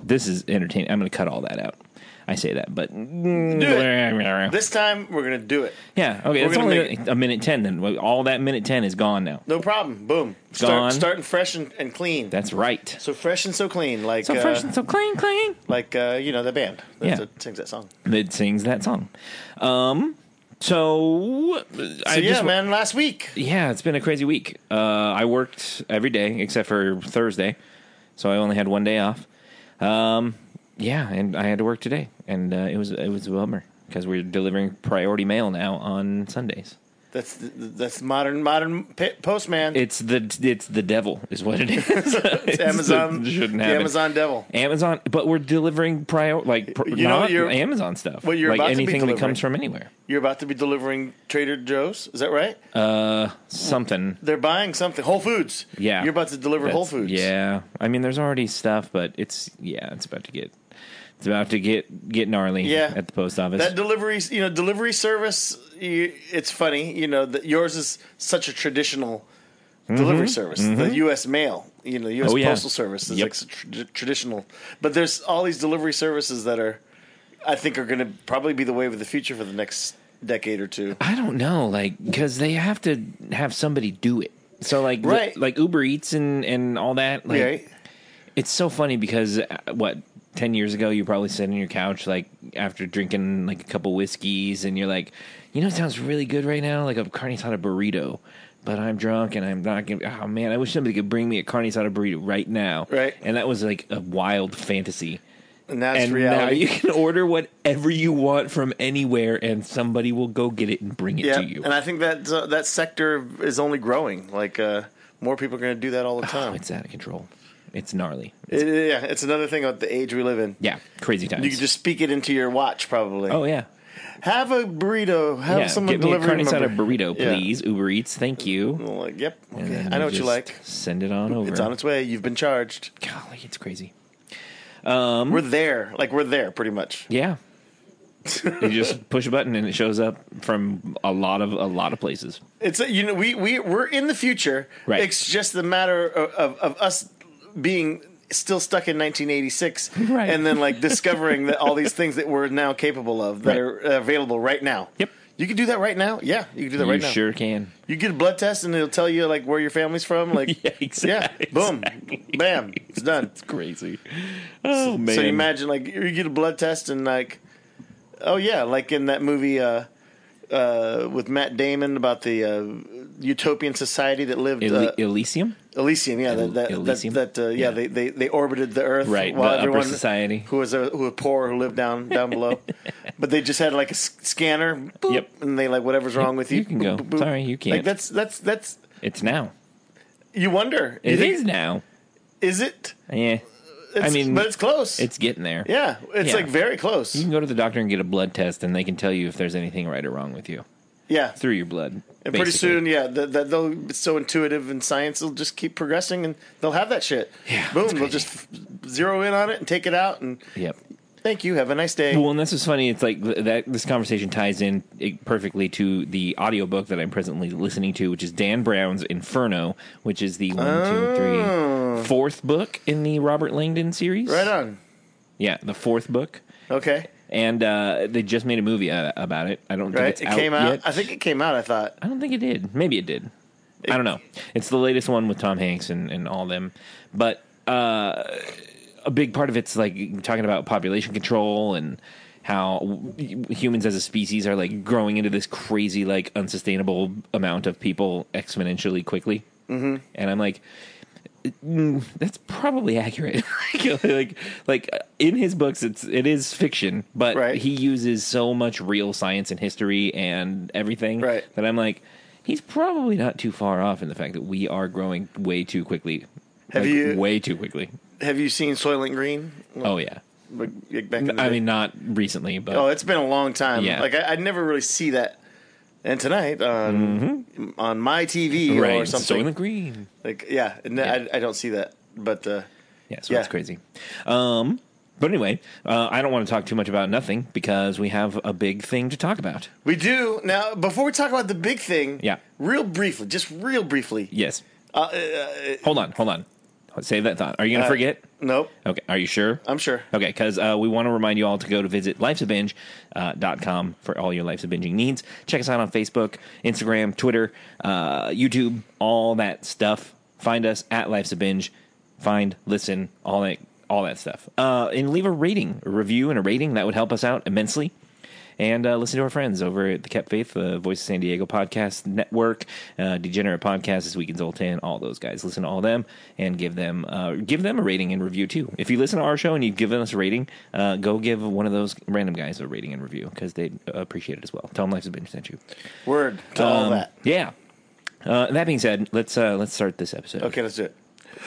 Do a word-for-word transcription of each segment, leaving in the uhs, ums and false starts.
this is entertaining. I'm going to cut all that out. I say that, but do it. This time we're gonna do it. Yeah, okay. We're It's gonna only make a minute ten. Then all that minute ten is gone now. No problem. Boom. Start, Gone. Starting fresh and, and clean. That's right. So fresh and so clean, like So uh, fresh and so clean, clean. like uh, you know the band that, Yeah. that sings that song. That sings that song. Um. So, So I yeah, just, man. Last week, Yeah, it's been a crazy week. Uh, I worked every day except for Thursday, so I only had one day off. Um. Yeah, and I had to work today, and uh, it was it was a bummer because we're delivering priority mail now on Sundays. that's that's modern modern p- postman. It's the it's the devil is what it is. It's Amazon. The, shouldn't the happen. Amazon devil. Amazon, but we're delivering prior like pr- You know, not you're- Amazon stuff. what you're like about to be anything that delivering. comes from anywhere. You're about to be delivering Trader Joe's. Is that right? Uh, something. They're buying something. Whole Foods. Yeah, You're about to deliver Whole That's- Foods. Yeah, I mean, there's already stuff, but it's yeah, it's about to get it's about to get get gnarly. Yeah. At the post office. That delivery, you know, delivery service. You, it's funny, you know, that yours is such a traditional delivery service. The U S Mail, you know, U S Mm-hmm. Oh, yeah. Postal Service is Yep. like s- tr- traditional. But there's all these delivery services that are, I think, are going to probably be the wave of the future for the next decade or two. I don't know, like because they have to have somebody do it. So like the- Right. like Uber Eats and and all that. Like, Right? It's so funny because uh, what ten years ago you probably sat on your couch like after drinking like a couple whiskeys and you're like, you know, it sounds really good right now, like a carne asada burrito. But I'm drunk and I'm not gonna. Oh man, I wish somebody could bring me a carne asada burrito right now. Right. And that was like a wild fantasy. And that's And now reality. you can order whatever you want from anywhere, and somebody will go get it and bring it yeah, to you. and I think that uh, that sector is only growing. Like uh, more people are going to do that all the Oh, time. it's out of control. It's gnarly. It- yeah, it's another thing about the age we live in. Yeah, crazy times. You can just speak it into your watch, probably. oh yeah. Have a burrito. Have Yeah, someone get me a deliver carne me asada bur- burrito, Yeah. please. Uber Eats, thank you. Well, like, yep. And Okay. then I know what you just like. Send it on over. It's on its way. You've been charged. Golly, it's crazy. We're there. Like we're there, pretty much. Yeah. You just push a button and it shows up from a lot of a lot of places. It's a, you know we we we're in the future. Right. It's just a matter of, of, of us being still stuck in nineteen eighty-six, Right. and then like discovering that all these things that we're now capable of that Right. are available right now. Yep. You can do that right now. Yeah, you can do that You right now. sure can. You get a blood test and it'll tell you like where your family's from. Like Yeah, exactly. yeah, boom, bam, it's done. It's crazy. Oh man. So you imagine like you get a blood test and like, oh yeah, like in that movie uh, uh, with Matt Damon about the uh, utopian society that lived Eli- uh, Elysium? Elysium, yeah, that that, Elysium? that, that uh, yeah, Yeah. They, they they orbited the Earth, Right, while the upper everyone society. who was uh, who was poor who lived down down below, but they just had like a s- scanner, boop, Yep. and they like whatever's wrong with you. You can go. boop, boop. Sorry, you can't. Like that's that's that's It's now. you wonder. You It think- is now. Is it? Yeah. It's, mean, but it's close. It's getting there. yeah, it's Yeah. like very close. You can go to the doctor and get a blood test, and they can tell you if there's anything right or wrong with you Yeah, through your blood. and pretty basically. soon, yeah, that that they'll it's so intuitive in science, they'll just keep progressing, and they'll have that shit. Yeah, boom, it's they'll crazy. just f- zero in on it and take it out, and Yep. thank you, have a nice day. Well, and this is funny. It's like th- that. This conversation ties in eh, perfectly to the audiobook that I'm presently listening to, which is Dan Brown's Inferno, which is the one, two, three, fourth book in the Robert Langdon series. Oh. Right on. Yeah, the fourth book, Okay, and uh, they just made a movie uh, about it. I don't think right. it's It out came out. yet. I think it came out. I thought. I don't think it did. Maybe it did. I don't know. It's the latest one with Tom Hanks and, and all them. But uh, a big part of it's like talking about population control and how w- humans as a species are like growing into this crazy, like unsustainable amount of people exponentially quickly. Mm-hmm. And I'm like, mm, that's probably accurate. like, like uh, in his books, it's it is fiction, but Right. he uses so much real science and history and everything Right. that I'm like, he's probably not too far off in the fact that we are growing way too quickly. Have Like, you- way too quickly? Have you seen Soylent Green? Oh yeah. Like, back in the I day? mean, not recently, but oh, it's been a long time. Yeah. Like I, I never really see that. And tonight on on my T V Mm-hmm. right, or something, Soylent Green. like yeah, and Yeah. I, I don't see that. But uh, Yeah, so Yeah. it's crazy. Um, but anyway, uh, I don't want to talk too much about nothing because we have a big thing to talk about. we do now. Before we talk about the big thing, Yeah. real briefly, just real briefly. Yes. Uh, uh, Hold on, hold on, Save that thought. Are you going to Uh, forget? Nope. Okay. Are you sure? I'm sure. Okay, because uh, we want to remind you all to go to visit lifes a binge dot com uh, for all your Life's a Binging needs. Check us out on Facebook, Instagram, Twitter, uh, YouTube, all that stuff. Find us at Life's a Binge. Find, listen, all that all that stuff. Uh, and leave a rating, a review, and a rating. That would help us out immensely. And uh, listen to our friends over at the Kept Faith, the Voice of San Diego podcast network, uh, Degenerate Podcast, This Week in Zoltan, all those guys. Listen to all of them and give them uh, give them a rating and review too. If you listen to our show and you've given us a rating, uh, go give one of those random guys a rating and review because they'd appreciate it as well. Tell them Life's a Binge sent you. Word to all Um, that. Yeah. Uh, that being said, let's uh, let's start this episode. Okay, let's do it.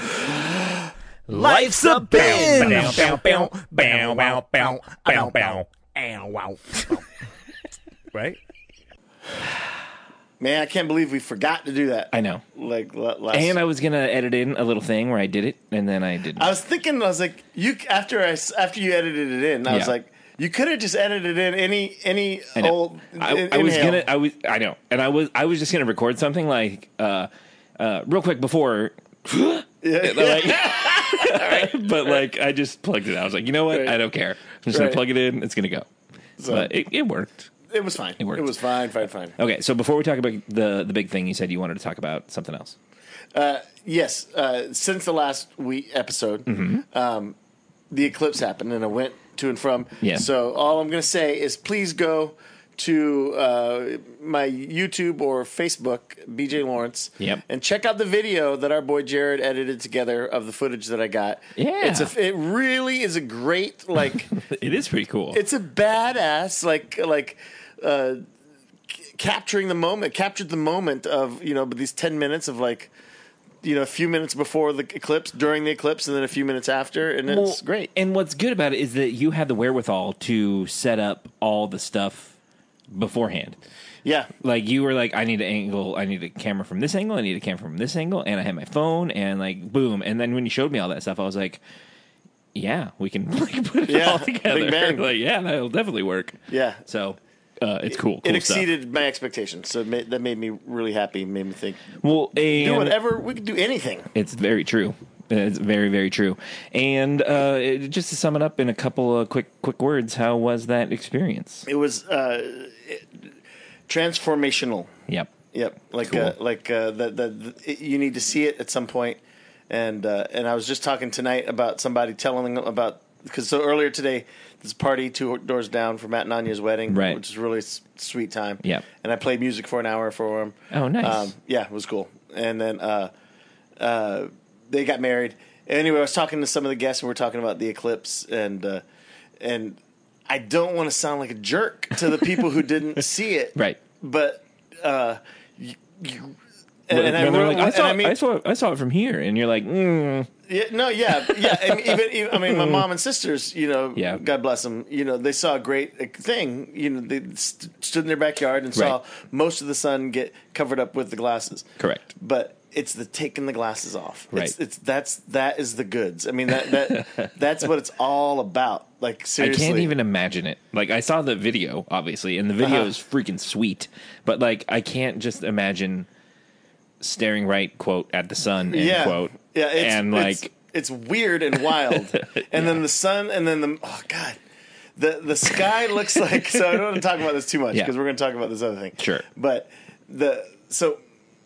Life's a binge. Bow, bow, bow, bow, bow, bow, bow, bow. Ow, wow. Right? Man, I can't believe we forgot to do that. I know. Like la- last. And I was gonna edit in a little thing where I did it, and then I didn't. I was thinking, I was like, you after I s- after you edited it in, I was Yeah. like, you could have just edited in any any I know. old. I, in- I was inhale. gonna. I was. I know. And I was. I was just gonna record something like, uh, uh, real quick before. like, but like, I just plugged it out. I was like, you know what? Right. I don't care. I'm just Right. gonna plug it in. It's gonna go. So- but it, it worked. It was fine. It, worked. was fine, fine, fine. Okay. So before we talk about the the big thing, you said you wanted to talk about something else. Yes, uh, since the last week episode, Mm-hmm. um, the eclipse happened, and I went to and from. Yeah. So all I'm going to say is, please go to uh, my YouTube or Facebook, B J Lawrence, Yep. and check out the video that our boy Jared edited together of the footage that I got. Yeah. it's a, it really is a great like. It is pretty cool. It's a badass like like. Uh, c- capturing the moment, captured the moment of you know, but these ten minutes of like. You know, a few minutes before the eclipse, during the eclipse, and then a few minutes after, and it's Well, great. And what's good about it is that you had the wherewithal to set up all the stuff beforehand. Yeah, Like you were like, I need an angle, I need a camera from this angle, I need a camera from this angle, and I had my phone, and like boom. And then when you showed me all that stuff, I was like, yeah, we can like put it Yeah, all together. big bang. Like, yeah, that'll definitely work. yeah. So uh, it's cool. It cool exceeded my expectations, so it made, that made me really happy. Made me think, stuff. Well, and do whatever we could do, anything. It's very true. It's very, very true. And uh, it, just to sum it up in a couple of quick, quick words, how was that experience? It was uh, it, transformational. Yep. Yep, like Cool. uh, like uh, the, the, the it, you need to see it at some point. And uh, and I was just talking tonight about somebody telling them about because so earlier today this party two doors down for Matt and Anya's wedding, Right. which is a really s- sweet time. Yep. And I played music for an hour for them. Oh, nice. Um, yeah, it was cool. And then uh, uh, they got married. Anyway, I was talking to some of the guests and we were talking about the eclipse and uh, and I don't want to sound like a jerk to the people who didn't see it, Right. but. Uh, you, you, and, And, and I, they're wrote- like, I and saw, I mean, I saw, I saw it from here, and you're like, mm. yeah, no, yeah, yeah. And even, even, I mean, my mom and sisters, you know, Yeah. God bless them, you know, they saw a great thing. You know, they st- stood in their backyard and saw Right. most of the sun get covered up with the glasses. Correct. But it's the taking the glasses off. Right. It's, it's that's that is the goods. I mean, that that that's what it's all about. Like seriously, I can't even imagine it. Like I saw the video, obviously, and the video Uh-huh. is freaking sweet. But like, I can't just imagine staring right quote at the sun end yeah, quote. yeah, it's, and it's, like, it's weird and wild. And then the sun, and then the oh god. The the sky looks like so I don't want to talk about this too much Yeah. because we're going to talk about this other thing. Sure. But the so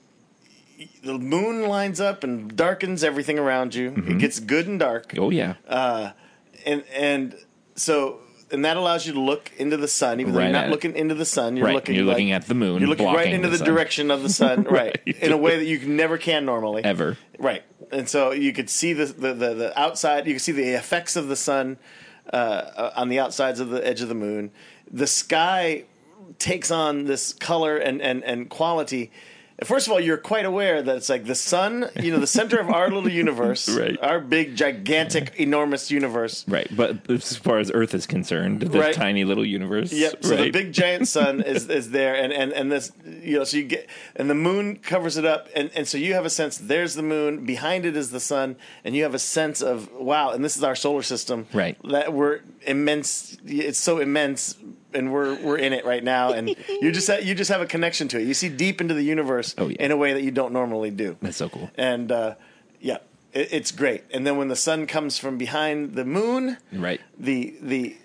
the moon lines up and darkens everything around you. Mm-hmm. It gets good and dark. oh yeah, And and so and that allows you to look into the sun even though Right you're at not it. looking into the sun, you're Right, looking you're like- looking at the moon, You're looking right blocking into the the, sun. direction of the sun, right, Right. in a way that you never can normally. ever. Right. And so you could see the the, the, the outside, you could see the effects of the sun uh, on the outsides of the edge of the moon. The sky takes on this color and, and, and quality. First of all, you're quite aware that it's like the sun, you know, the center of our little universe, Right. our big, gigantic, enormous universe. Right, but as far as Earth is concerned, the Right. tiny little universe. Yep. So right? the big giant sun is, is there, and, and, and this, you know, so you get, and the moon covers it up, and, and so you have a sense. There's the moon, behind it is the sun, and you have a sense of wow, and this is our solar system. Right. That we're immense. It's so immense, and we're we're in it right now, and you just ha- you just have a connection to it. You see deep into the universe Oh, yeah. in a way that you don't normally do. That's so cool. And uh, yeah, it, it's great. And then when the sun comes from behind the moon, Right. the the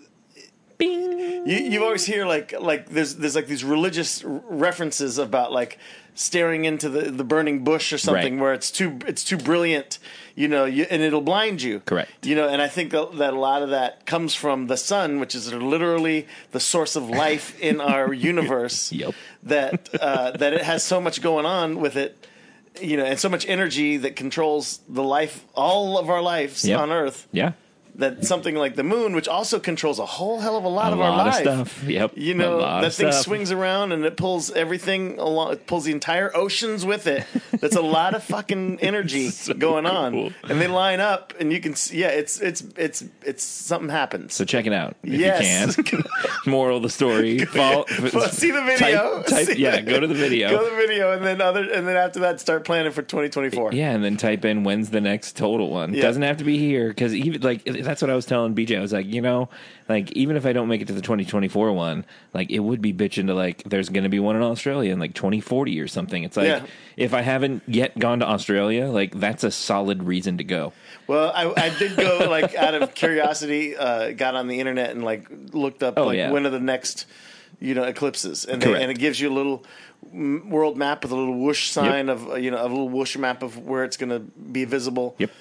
Bing. you, you always hear like like there's there's like these religious r- references about like staring into the, the burning bush or something Right. where it's too it's too brilliant, you know, you, and it'll blind you. Correct. You know, and I think that, that a lot of that comes from the sun, which is literally the source of life in our universe. Yep. That uh, that it has so much going on with it, you know, and so much energy that controls the life, all of our lives Yep. on Earth. Yeah. That something like the moon, which also controls a whole hell of a lot A of our lot of life. stuff. Yep. You A know, lot that of thing stuff. swings around and it pulls everything along. It pulls the entire oceans with it. That's a lot of fucking energy So going on, cool. and they line up, and you can see. Yeah, it's it's it's it's something happens. So check it out if Yes. you can. Moral of the story. Follow, Well, see the video. Type, type, See yeah, the- go to the video. Go to the video, and then other, and then after that, start planning for twenty twenty-four. Yeah, and then type in when's the next total one. Yeah. Doesn't have to be here because even like that's what I was telling B J. I was like, you know, like even if I don't make it to the twenty twenty-four one, like it would be bitching to like there's going to be one in Australia in like twenty forty or something. It's like Yeah. if I haven't yet gone to Australia, like that's a solid reason to go. Well, I, I did go like out of curiosity, uh, got on the internet and like looked up Oh, like yeah. when are the next, you know, eclipses, and they, Correct. and it gives you a little mm, world map with a little whoosh sign of uh, you know a little whoosh map of where it's going to be visible. Yep.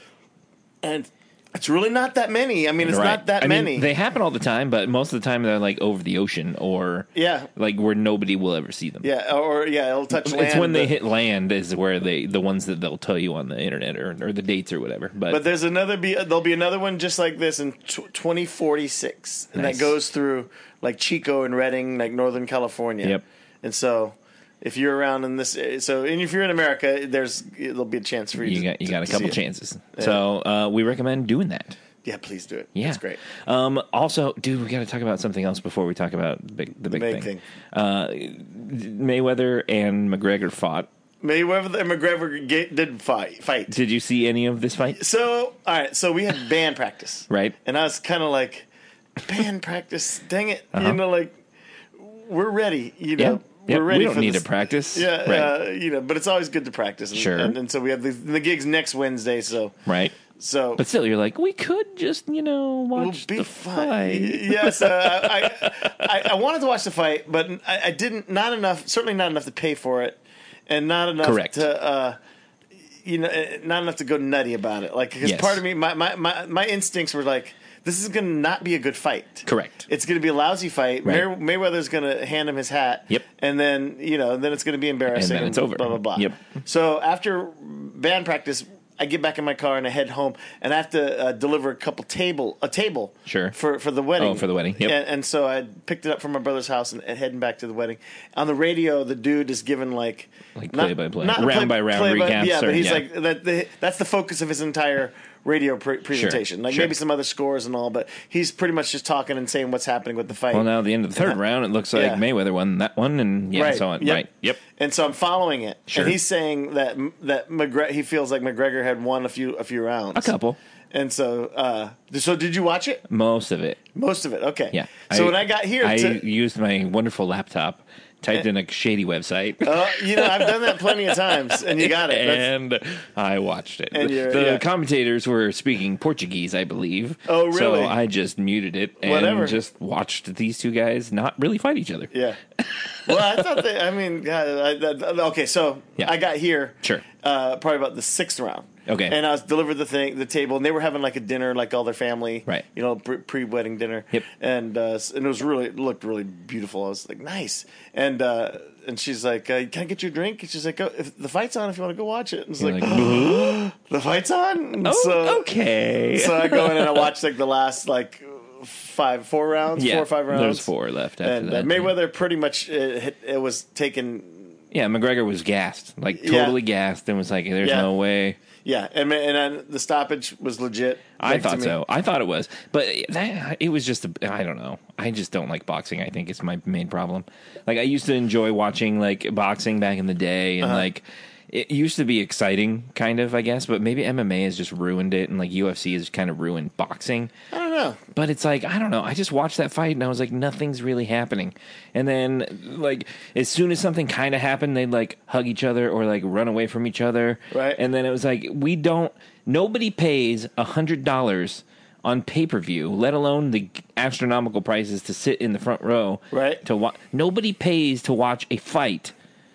And it's really not that many. I mean, it's Right. not that I mean, many. they happen all the time, but most of the time they're like over the ocean or Yeah. like where nobody will ever see them. yeah, or yeah, it'll touch land. It's when they but- hit land is where they the ones that they'll tell you on the internet or, or the dates or whatever. But, But there's another. Be there'll be another one just like this in tw- twenty forty-six, and Nice. that goes through like Chico and Redding, like Northern California. Yep. And so, if you're around in this, so and if you're in America, there's there'll be a chance for you. you to, got you got a to couple see it. chances. So uh, we recommend doing that. Yeah, please do it. Yeah, That's great. Um, also, dude, we got to talk about something else before we talk about the big the big, big thing. thing. Uh, Mayweather and McGregor fought. Mayweather and McGregor get, did fight. Fight. Did you see any of this fight? So, all right. So we had band practice, Right. And I was kind of like, band practice. Dang it! Uh-huh. You know, like we're ready. You know, Yeah. Yep. we're ready. We don't for need this. to practice. Yeah, Right. uh, you know, but it's always good to practice. And, Sure. And, and so we have the, the gigs next Wednesday. So, Right. so But still, you're like, we could just, you know, we'll watch be the fine. fight. Yes, uh, I, I I wanted to watch the fight, but I, I didn't. Not enough. Certainly not enough to pay for it, and not enough Correct. to. Uh, you know, eh, not enough to go nutty about it. Like, because Yes. part of me, my, my, my, my instincts were like, this is going to not be a good fight. Correct. It's going to be a lousy fight. Right. May- Mayweather's going to hand him his hat. Yep. And then, you know, then it's going to be embarrassing. And then it's over. Blah, blah, blah. Yep. So after band practice, I get back in my car and I head home, and I have to uh, deliver a couple table, a table, Sure. for for the wedding. Oh, for the wedding. Yep. And, and so I picked it up from my brother's house and, and heading back to the wedding. On the radio, the dude is giving like Like not- play-by-play. not Round-by-round recaps Yeah, or- but he's yeah. like that. The, that's the focus of his entire radio pre- presentation. Like sure. maybe some other scores and all, but he's pretty much just talking and saying what's happening with the fight. Well, now at the end of the third round, it looks like Yeah. Mayweather won that one, and yeah, Right. so on. Yep. Right. Yep. And so I'm following it, Sure. and he's saying that that McGregor, he feels like McGregor had won a few a few rounds, A couple. And so, uh, so did you watch it? Most of it. Most of it, okay. Yeah. So when I got here, I to, used my wonderful laptop, typed in a shady website. uh, you know, I've done that plenty of times, and you got it. That's- And I watched it. And you're- the yeah. commentators were speaking Portuguese, I believe. Oh, really? So I just muted it and Whatever. just watched these two guys not really fight each other. Yeah. Well, I thought they. I mean, God, I, that, okay. So Yeah. I got here. Sure. Uh, probably about the sixth round. Okay. And I was delivered the thing, the table, and they were having like a dinner, like all their family. Right. You know, pre wedding dinner. Yep. And uh, and it was really it looked really beautiful. I was like, nice. And uh, and she's like, uh, can I get you a drink? And she's like, oh, if the fight's on, if you want to go watch it. And it's You're like, like, "Boo." the fight's on. And Oh, so, okay. So I go in and I watch like the last like five, four rounds, yeah, four or five rounds. There's four left after And uh, that. Mayweather pretty much it, hit- it was taken. Yeah, McGregor was gassed, like Yeah. totally gassed, and was like, "There's Yeah. no way." Yeah, and and then the stoppage was legit. I like, to thought me. so. I thought it was, but that, it was just. A, I don't know. I just don't like boxing. I think it's my main problem. Like I used to enjoy watching like boxing back in the day, and Uh-huh. like it used to be exciting, kind of, I guess, but maybe M M A has just ruined it, and like U F C has kind of ruined boxing. I don't know. But it's like, I don't know. I just watched that fight and I was like, nothing's really happening. And then, like, as soon as something kind of happened, they'd like hug each other or like run away from each other. Right. And then it was like, we don't, nobody pays a hundred dollars on pay per view, let alone the astronomical prices to sit in the front row. Right. To wa- Nobody pays to watch a fight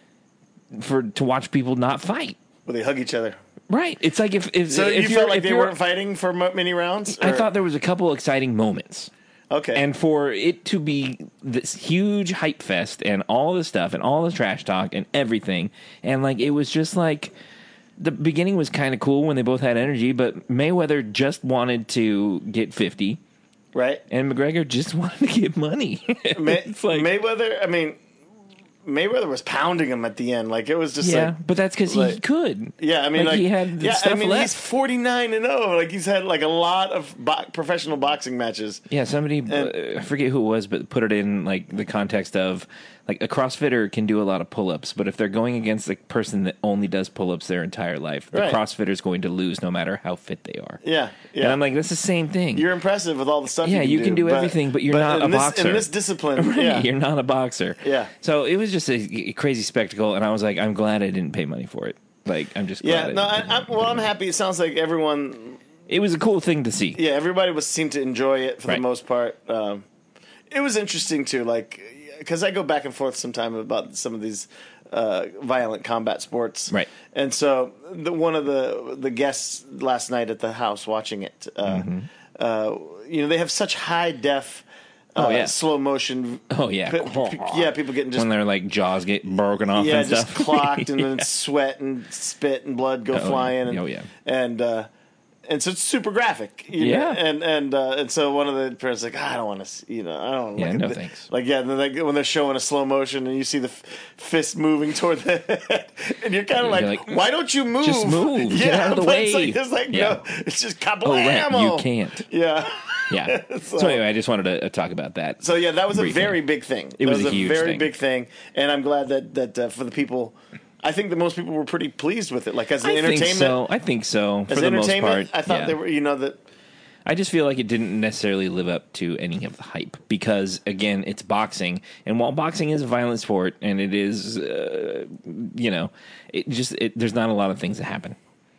for to watch people not fight. Well, they hug each other. Right. It's like if if So if you you're, felt like if they you're- weren't fighting for mo- many rounds? I or- thought there was a couple exciting moments. Okay. And for it to be this huge hype fest and all the stuff and all the trash talk and everything, and like it was just like the beginning was kind of cool when they both had energy, but Mayweather just wanted to get fifty, right. and McGregor just wanted to get money. May- It's like, Mayweather, I mean, Mayweather was pounding him at the end. Like, it was just yeah, like... but that's because he like- could. Yeah, I mean, like, like, he had the yeah, stuff I mean, left. he's forty-nine and oh. Like, he's had like a lot of bo- professional boxing matches. Yeah, somebody, uh, I forget who it was, but put it in like the context of like a CrossFitter can do a lot of pull-ups, but if they're going against a person that only does pull-ups their entire life, the Right. CrossFitter is going to lose no matter how fit they are. Yeah, yeah. And I'm like, that's the same thing. You're impressive with all the stuff Yeah, you can you do. can do but, everything, but you're not in a this, boxer. In this discipline, Right, yeah. You're not a boxer. Yeah. So it was just a, a crazy spectacle, and I was like, I'm glad I didn't pay money for it. Like, I'm just glad. Yeah, I no, didn't I, pay I'm, money well, for I'm it. happy. It sounds like everyone... It was a cool thing to see. Yeah, everybody was seemed to enjoy it for Right. the most part. Um, it was interesting, too, like... Because I go back and forth sometime about some of these uh, violent combat sports, Right. And so the, one of the the guests last night at the house watching it, uh, Mm-hmm. uh, you know, they have such high def, uh, Oh, yeah. slow motion. Oh, yeah. p- p- yeah, people getting just When their like jaws get broken off yeah, and just stuff. clocked, and then Yeah. sweat and spit and blood go Oh, flying. And, oh, yeah. and uh, and so it's super graphic. You know? Yeah. and and uh, and so one of the parents like, ah, I don't want to, see, you know, I don't. Yeah, look no at the-" thanks. Like yeah, then they, when they're showing a slow motion and you see the f- fist moving toward the head, and you're kind of like, You're like, why don't you move? just move. Yeah, Get out of the but it's way. like, it's like Yeah. no, it's just Oh, kablammo. right. You can't. Yeah. Yeah. So- so, anyway, I just wanted to uh, talk about that. So yeah, that was a Briefly. very big thing. It That was a huge very thing. big thing, and I'm glad that that uh, for the people, I think that most people were pretty pleased with it. Like as an I entertainment, think so. I think so. as For the most entertainment, part, I thought yeah. they were. You know that. I just feel like it didn't necessarily live up to any of the hype because, again, it's boxing, and while boxing is a violent sport and it is, uh, you know, it just it, there's not a lot of things that happen.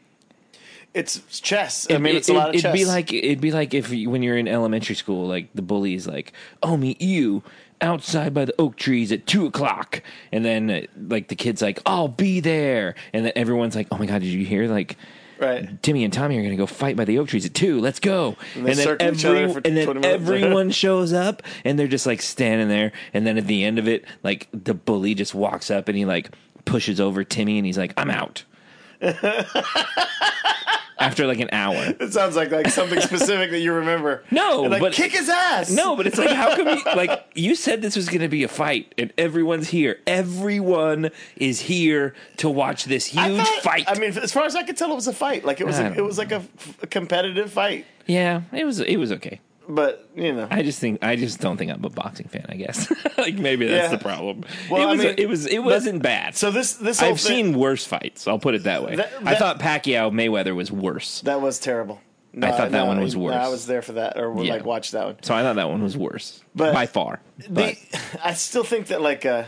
It's chess. I It- mean, it- it's a lot of it'd chess. be like it'd be like if you, when you're in elementary school, like the bully's like, "Oh, meet you outside by the oak trees at two o'clock," and then uh, like the kid's like, "I'll be there," and then everyone's like, "Oh my god, did you hear like?" right. Timmy and Tommy are going to go fight by the oak trees at two. Let's go. And they And then, circle each other every, for and then twenty minutes. everyone shows up and they're just like standing there. And then at the end of it, like the bully just walks up and he like pushes over Timmy and he's like, I'm out. After like an hour. It sounds like like something specific that you remember. No, And, like, but- kick his ass. No, but it's like, how come you, like, you said this was going to be a fight and everyone's here. Everyone is here to watch this huge I thought- fight. I mean, as far as I could tell, it was a fight. Like it was, I a, don't it was like a, a competitive fight. yeah, it was, it was okay. But you know, I just think I just don't think I'm a boxing fan. I guess like maybe that's Yeah. the problem. Well, it I was mean, it was it wasn't bad. so this this whole I've thing, seen worse fights. I'll put it that way. That- I that- thought Pacquiao Mayweather was worse, that was terrible. No, I thought that no, one was no, worse. I was there for that, or Yeah. like watched that one. so I thought that one was worse But by far. But The, I still think that like uh,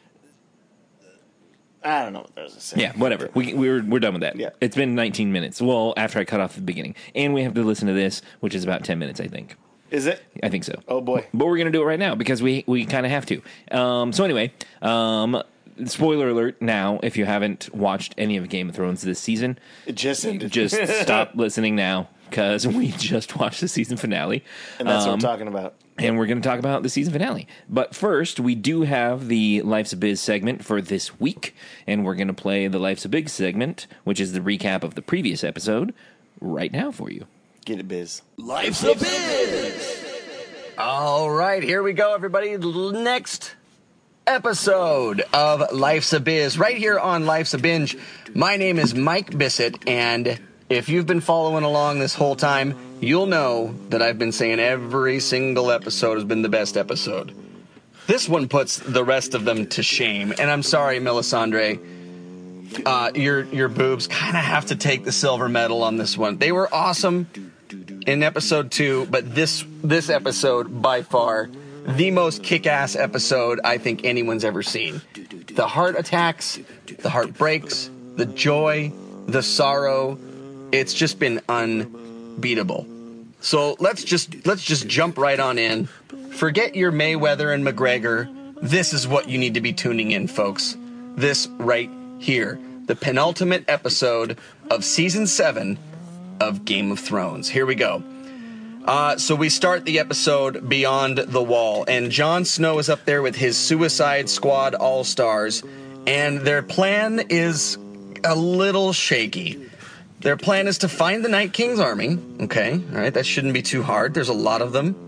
I don't know what there's to say. yeah, whatever. We we're we're done with that. Yeah. It's been nineteen minutes. Well, after I cut off the beginning, and we have to listen to this, which is about ten minutes, I think. Is it? I think so. Oh boy. But we're gonna do it right now because we we kind of have to. Um, so anyway, um, spoiler alert now. If you haven't watched any of Game of Thrones this season, It just ended. just stop listening now because we just watched the season finale, and that's what Um, I'm talking about. and we're going to talk about the season finale. But first, we do have the Life's a Biz segment for this week, and we're going to play the Life's a Big segment, which is the recap of the previous episode, right now for you. Get it, biz. Life's a Biz! All right, here we go, everybody. L- Next episode of Life's a Biz, right here on Life's a Binge. My name is Mike Bissett, and if you've been following along this whole time, you'll know that I've been saying every single episode has been the best episode. This one puts the rest of them to shame, and I'm sorry, Melisandre. uh, your your boobs kind of have to take the silver medal on this one. They were awesome in episode two, but this this episode, by far, the most kick-ass episode I think anyone's ever seen. The heart attacks, the heart breaks, the joy, the sorrow, it's just been unbeatable. So let's just let's just jump right on in. Forget your Mayweather and McGregor. This is what you need to be tuning in, folks. This right here. The penultimate episode of season seven of Game of Thrones. Here we go. Uh, so we start the episode Beyond the Wall, and Jon Snow is up there with his Suicide Squad All-Stars, and their plan is a little shaky. Their plan is to find the Night King's army. Okay, all right, that shouldn't be too hard. There's a lot of them.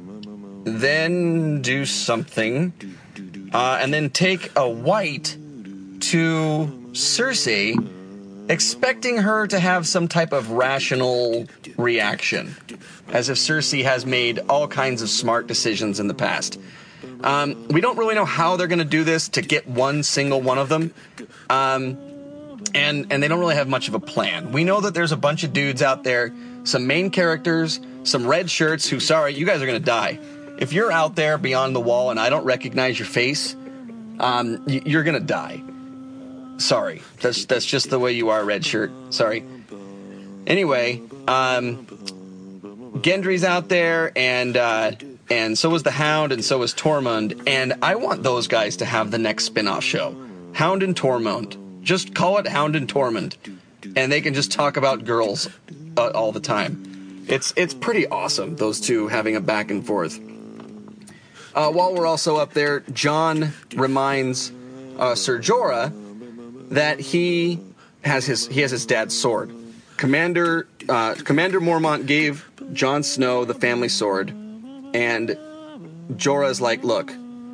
Then do something, uh, and then take a white to Cersei, expecting her to have some type of rational reaction, as if Cersei has made all kinds of smart decisions in the past. Um, we don't really know how they're going to do this to get one single one of them, um, and and they don't really have much of a plan. We know that there's a bunch of dudes out there, some main characters, some red shirts who, sorry, you guys are going to die. If you're out there beyond the wall and I don't recognize your face, um, you're going to die. Sorry, that's that's just the way you are, red shirt. Sorry. Anyway, um, Gendry's out there, and uh, and so is the Hound, and so is Tormund, and I want those guys to have the next spin-off show, Hound and Tormund. Just call it Hound and Tormund, and they can just talk about girls uh, all the time. It's it's pretty awesome, those two having a back and forth. Uh, while we're also up there, Jon reminds uh, Ser Jorah that he has his he has his dad's sword. Commander uh, Commander Mormont gave Jon Snow the family sword, and Jorah's like, "Look,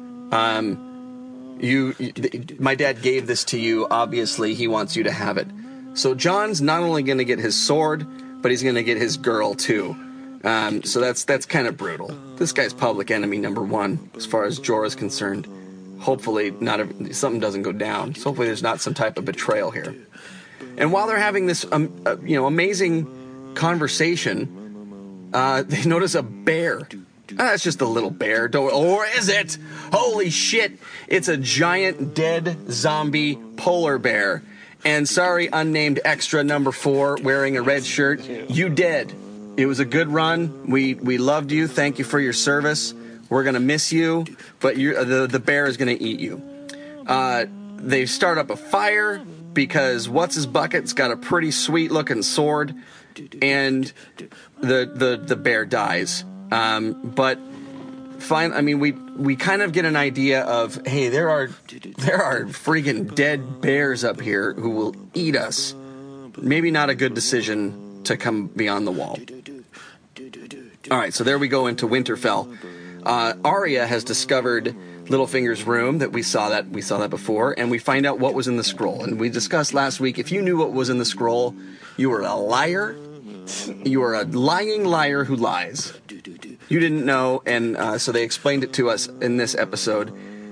um, you, you, my dad gave this to you. Obviously, he wants you to have it." So Jon's not only going to get his sword, but he's going to get his girl too. Um, so that's that's kind of brutal. This guy's public enemy number one, as far as Jorah's concerned. Hopefully, not a, something doesn't go down. So hopefully, there's not some type of betrayal here. And while they're having this, um, uh, you know, amazing conversation, uh, they notice a bear. Ah, it's just a little bear. Don't, or is it? Holy shit! It's a giant dead zombie polar bear. And sorry, unnamed extra number four, wearing a red shirt, you dead. It was a good run. We we loved you. Thank you for your service. We're gonna miss you, but you the the bear is gonna eat you. Uh, they start up a fire because what's his bucket's got a pretty sweet looking sword, and the the the bear dies. Um, but fine. I mean, we we kind of get an idea of, hey, there are there are freaking dead bears up here who will eat us. Maybe not a good decision to come beyond the wall. All right, so there we go into Winterfell. Uh, Arya has discovered Littlefinger's room. That we saw that we saw that before, and we find out what was in the scroll. And we discussed last week, if you knew what was in the scroll, you were a liar. You are a lying liar who lies. You didn't know, and uh, so they explained it to us in this episode.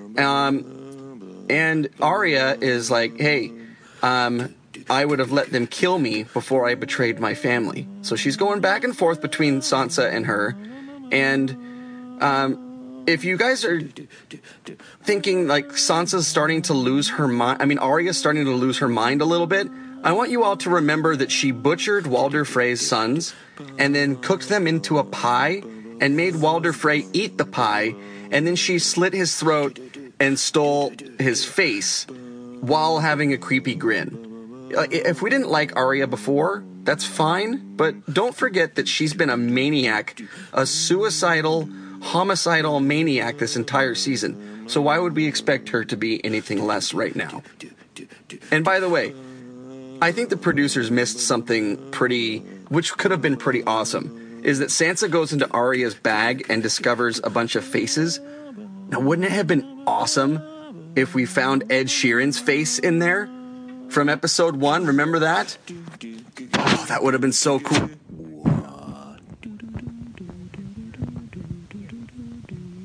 Um, and Arya is like, hey, um, I would have let them kill me before I betrayed my family. So she's going back and forth between Sansa and her. And um, if you guys are thinking like Sansa's starting to lose her mind, I mean, Arya's starting to lose her mind a little bit, I want you all to remember that she butchered Walder Frey's sons and then cooked them into a pie and made Walder Frey eat the pie, and then she slit his throat and stole his face while having a creepy grin. If we didn't like Arya before, that's fine, but don't forget that she's been a maniac, a suicidal, homicidal maniac this entire season. So why would we expect her to be anything less right now? And by the way, I think the producers missed something pretty, which could have been pretty awesome, is that Sansa goes into Arya's bag and discovers a bunch of faces. Now, wouldn't it have been awesome if we found Ed Sheeran's face in there from episode one? Remember that? Oh, that would have been so cool.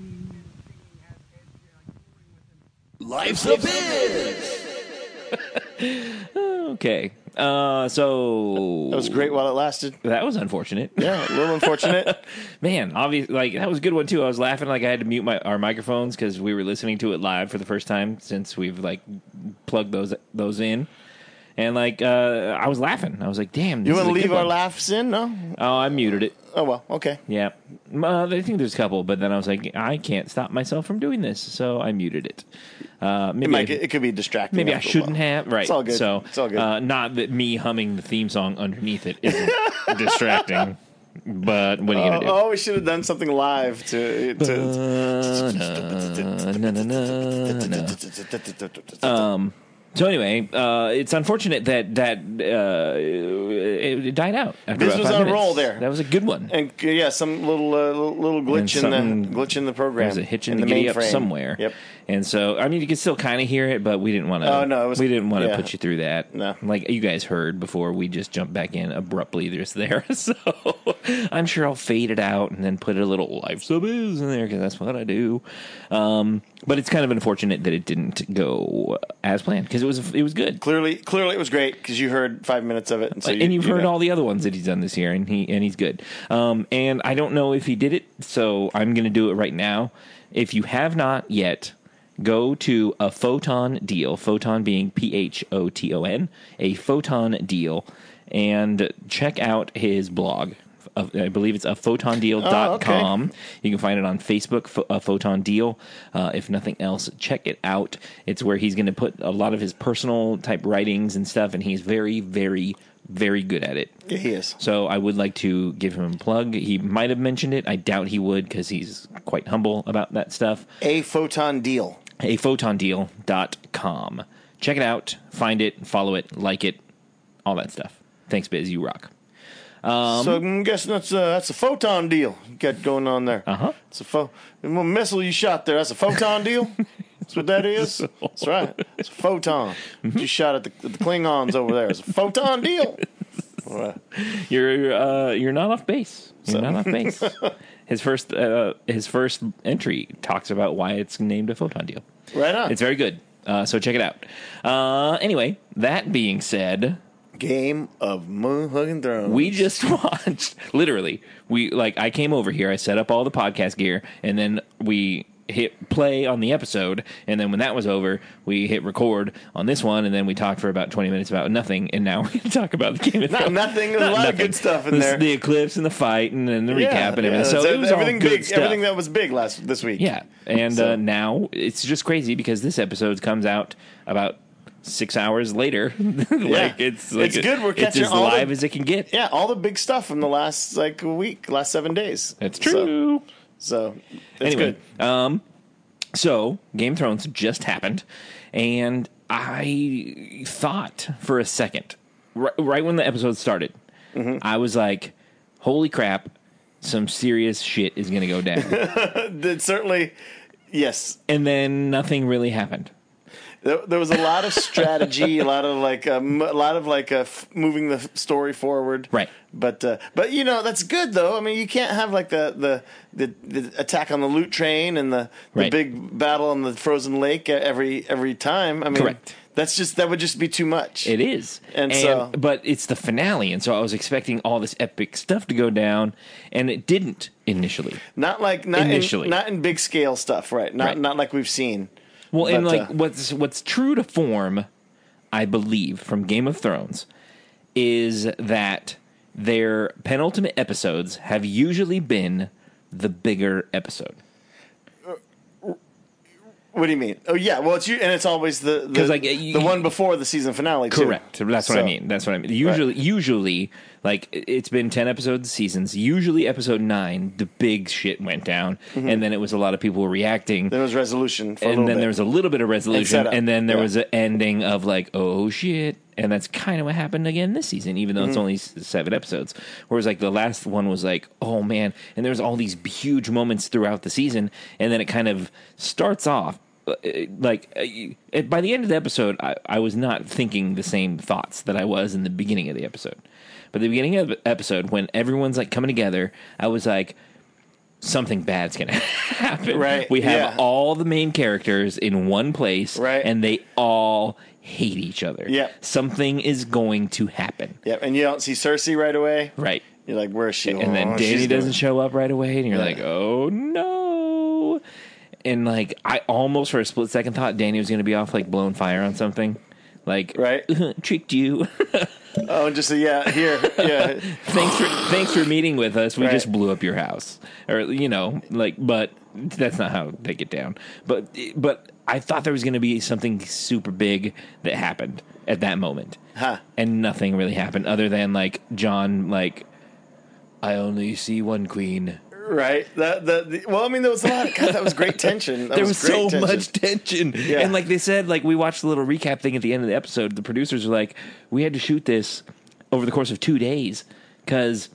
Life's a bitch. Okay. Uh, so That was great while it lasted. that was unfortunate. Yeah, a little unfortunate. Man, obviously, like that was a good one too. I was laughing like I had to mute my our microphones because we were listening to it live for the first time since we've like plugged those those in, and like uh, I was laughing. I was like, "Damn!" This You want is to a good leave our one. laughs in? No. Oh, I muted it. Oh well. Okay. Yeah, uh, I think there's a couple, but then I was like, I can't stop myself from doing this, so I muted it. Uh, It, maybe might, I, get- it could be distracting. maybe I after a shouldn't while. have. Right. It's all good. So It's all good. Uh, not that me humming the theme song underneath it isn't distracting, but what are you gonna do? Oh, oh, we should have done something live to. to Um. So anyway, uh, it's unfortunate that that uh, it, it died out. After Biz about was five on a minutes. roll there. That was a good one. and uh, yeah, some little uh, little, little glitch in something- the glitch in the program. There's a hitch in, in the, the giddy up mainframe. somewhere. Yep. And so, I mean, you can still kind of hear it, but we didn't want to. Oh, no, it was- we didn't want to yeah. put you through that. No. Like you guys heard before, we just jumped back in abruptly. There's there, so I'm sure I'll fade it out and then put a little life sub is in there because that's what I do. Um, but it's kind of unfortunate that it didn't go as planned because it was it was good. Clearly, clearly, it was great because you heard five minutes of it, and so you, and you've you heard know. all the other ones that he's done this year, and he and he's good. Um, and I don't know if he did it, so I'm going to do it right now. If you have not yet, go to a Photon Deal. Photon being P H O T O N, a Photon Deal, and check out his blog. Uh, I believe it's a photon deal dot com. Oh, okay. You can find it on Facebook, Pho- a Photon Deal. Uh, if nothing else, check it out. It's where he's going to put a lot of his personal type writings and stuff, and he's very, very, very good at it. Yeah, he is. So I would like to give him a plug. He might have mentioned it. I doubt he would because he's quite humble about that stuff. A photon deal. a photon deal dot com. Check it out. Find it. Follow it. Like it. All that stuff. Thanks, Biz. You rock. Um, so I'm guessing that's a, that's a photon deal you got going on there. Uh-huh. It's a pho- the little missile you shot there. That's a photon deal. That's what that is. That's right. It's a photon. You shot at the, at the Klingons over there. It's a photon deal. All right. You're uh, you're not off base. You're So- not off base. His first uh, his first entry talks about why it's named a photon deal. Right on. It's very good. Uh, so check it out. Uh, anyway, that being said, Game of Moon Hugging Thrones. we just watched literally. We like I came over here. I set up all the podcast gear, and then we hit play on the episode. And then when that was over, we hit record on this one, and then we talked for about twenty minutes about nothing. And now we talk about the game of Not Thrones. nothing. There's a Not lot of nothing. good stuff in This- there. The eclipse and the fight, and then the Yeah, recap and yeah, everything. So that's it was all everything good big. stuff. Everything that was big last this week. Yeah, and So- uh, now it's just crazy because this episode comes out about six hours later. like Yeah. it's like It's good. We're it's catching as all the- live as it can get. Yeah, all the big stuff from the last like week, last seven days. That's So- true. So, it's Anyway, good. um, so Game of Thrones just happened, and I thought for a second, right, right when the episode started, Mm-hmm. I was like, "Holy crap! Some serious shit is going to go down." It certainly, yes. And then nothing really happened. There, there was a lot of strategy, a lot of like, um, a lot of like uh, f- moving the f- story forward. Right. But uh, but you know that's good though. I mean, you can't have like the the, the, the attack on the loot train and the, the Right. big battle on the frozen lake every every time. I mean, Correct. That's just that would just be too much. It is, And so- but it's the finale, and so I was expecting all this epic stuff to go down, and it didn't initially. Not like not Initially. in, not in big scale stuff, right? Not Right. not like we've seen. Well, and But, like uh, what's what's true to form, I believe, from Game of Thrones, is that their penultimate episodes have usually been the bigger episode. What do you mean? Oh yeah, well it's you, and it's always the the, 'Cause, like, you- the one before the season finale. Too. Correct. That's what I So- mean. That's what I mean. Usually, usually, like it- it's been ten episodes seasons. Usually, episode nine, the big shit went down, and then it was a lot of people reacting. Then it was resolution, for a and little then bit. there was a little bit of resolution, setup. and then there Yeah. was an ending of like, oh shit, and that's kind of what happened again this season, even though Mm-hmm. it's only s- seven episodes. Whereas like the last one was like, oh man, and there's all these huge moments throughout the season, and then it kind of starts off. uh, Like uh, you- it- by the end of the episode, I, I was not thinking the same thoughts that I was in the beginning of the episode. But the beginning of the episode, when everyone's like coming together, I was like, something bad's gonna happen. Right, We have yeah. all the main characters in one place, Right. and they all hate each other. Yeah. Something is going to happen. Yep, and you don't see Cersei right away. Right. You're like, where is she? And then Oh, Danny she's doesn't doing- show up right away, and you're Yeah. like, oh no. And like, I almost for a split second thought Danny was going to be off like blowing fire on something. Like, Right. tricked you. Oh, and just say, yeah, here, yeah. thanks for thanks for meeting with us. We Right. just blew up your house, or you know, like, but that's not how they get down. But but I thought there was going to be something super big that happened at that moment, Huh. and nothing really happened other than like John, like, I only see one queen. Right. That, that, the, well, I mean, there was a lot. God, that was great tension. That There was, great so tension. much tension. Yeah. And like they said, like we watched the little recap thing at the end of the episode. The producers were like, we had to shoot this over the course of two days because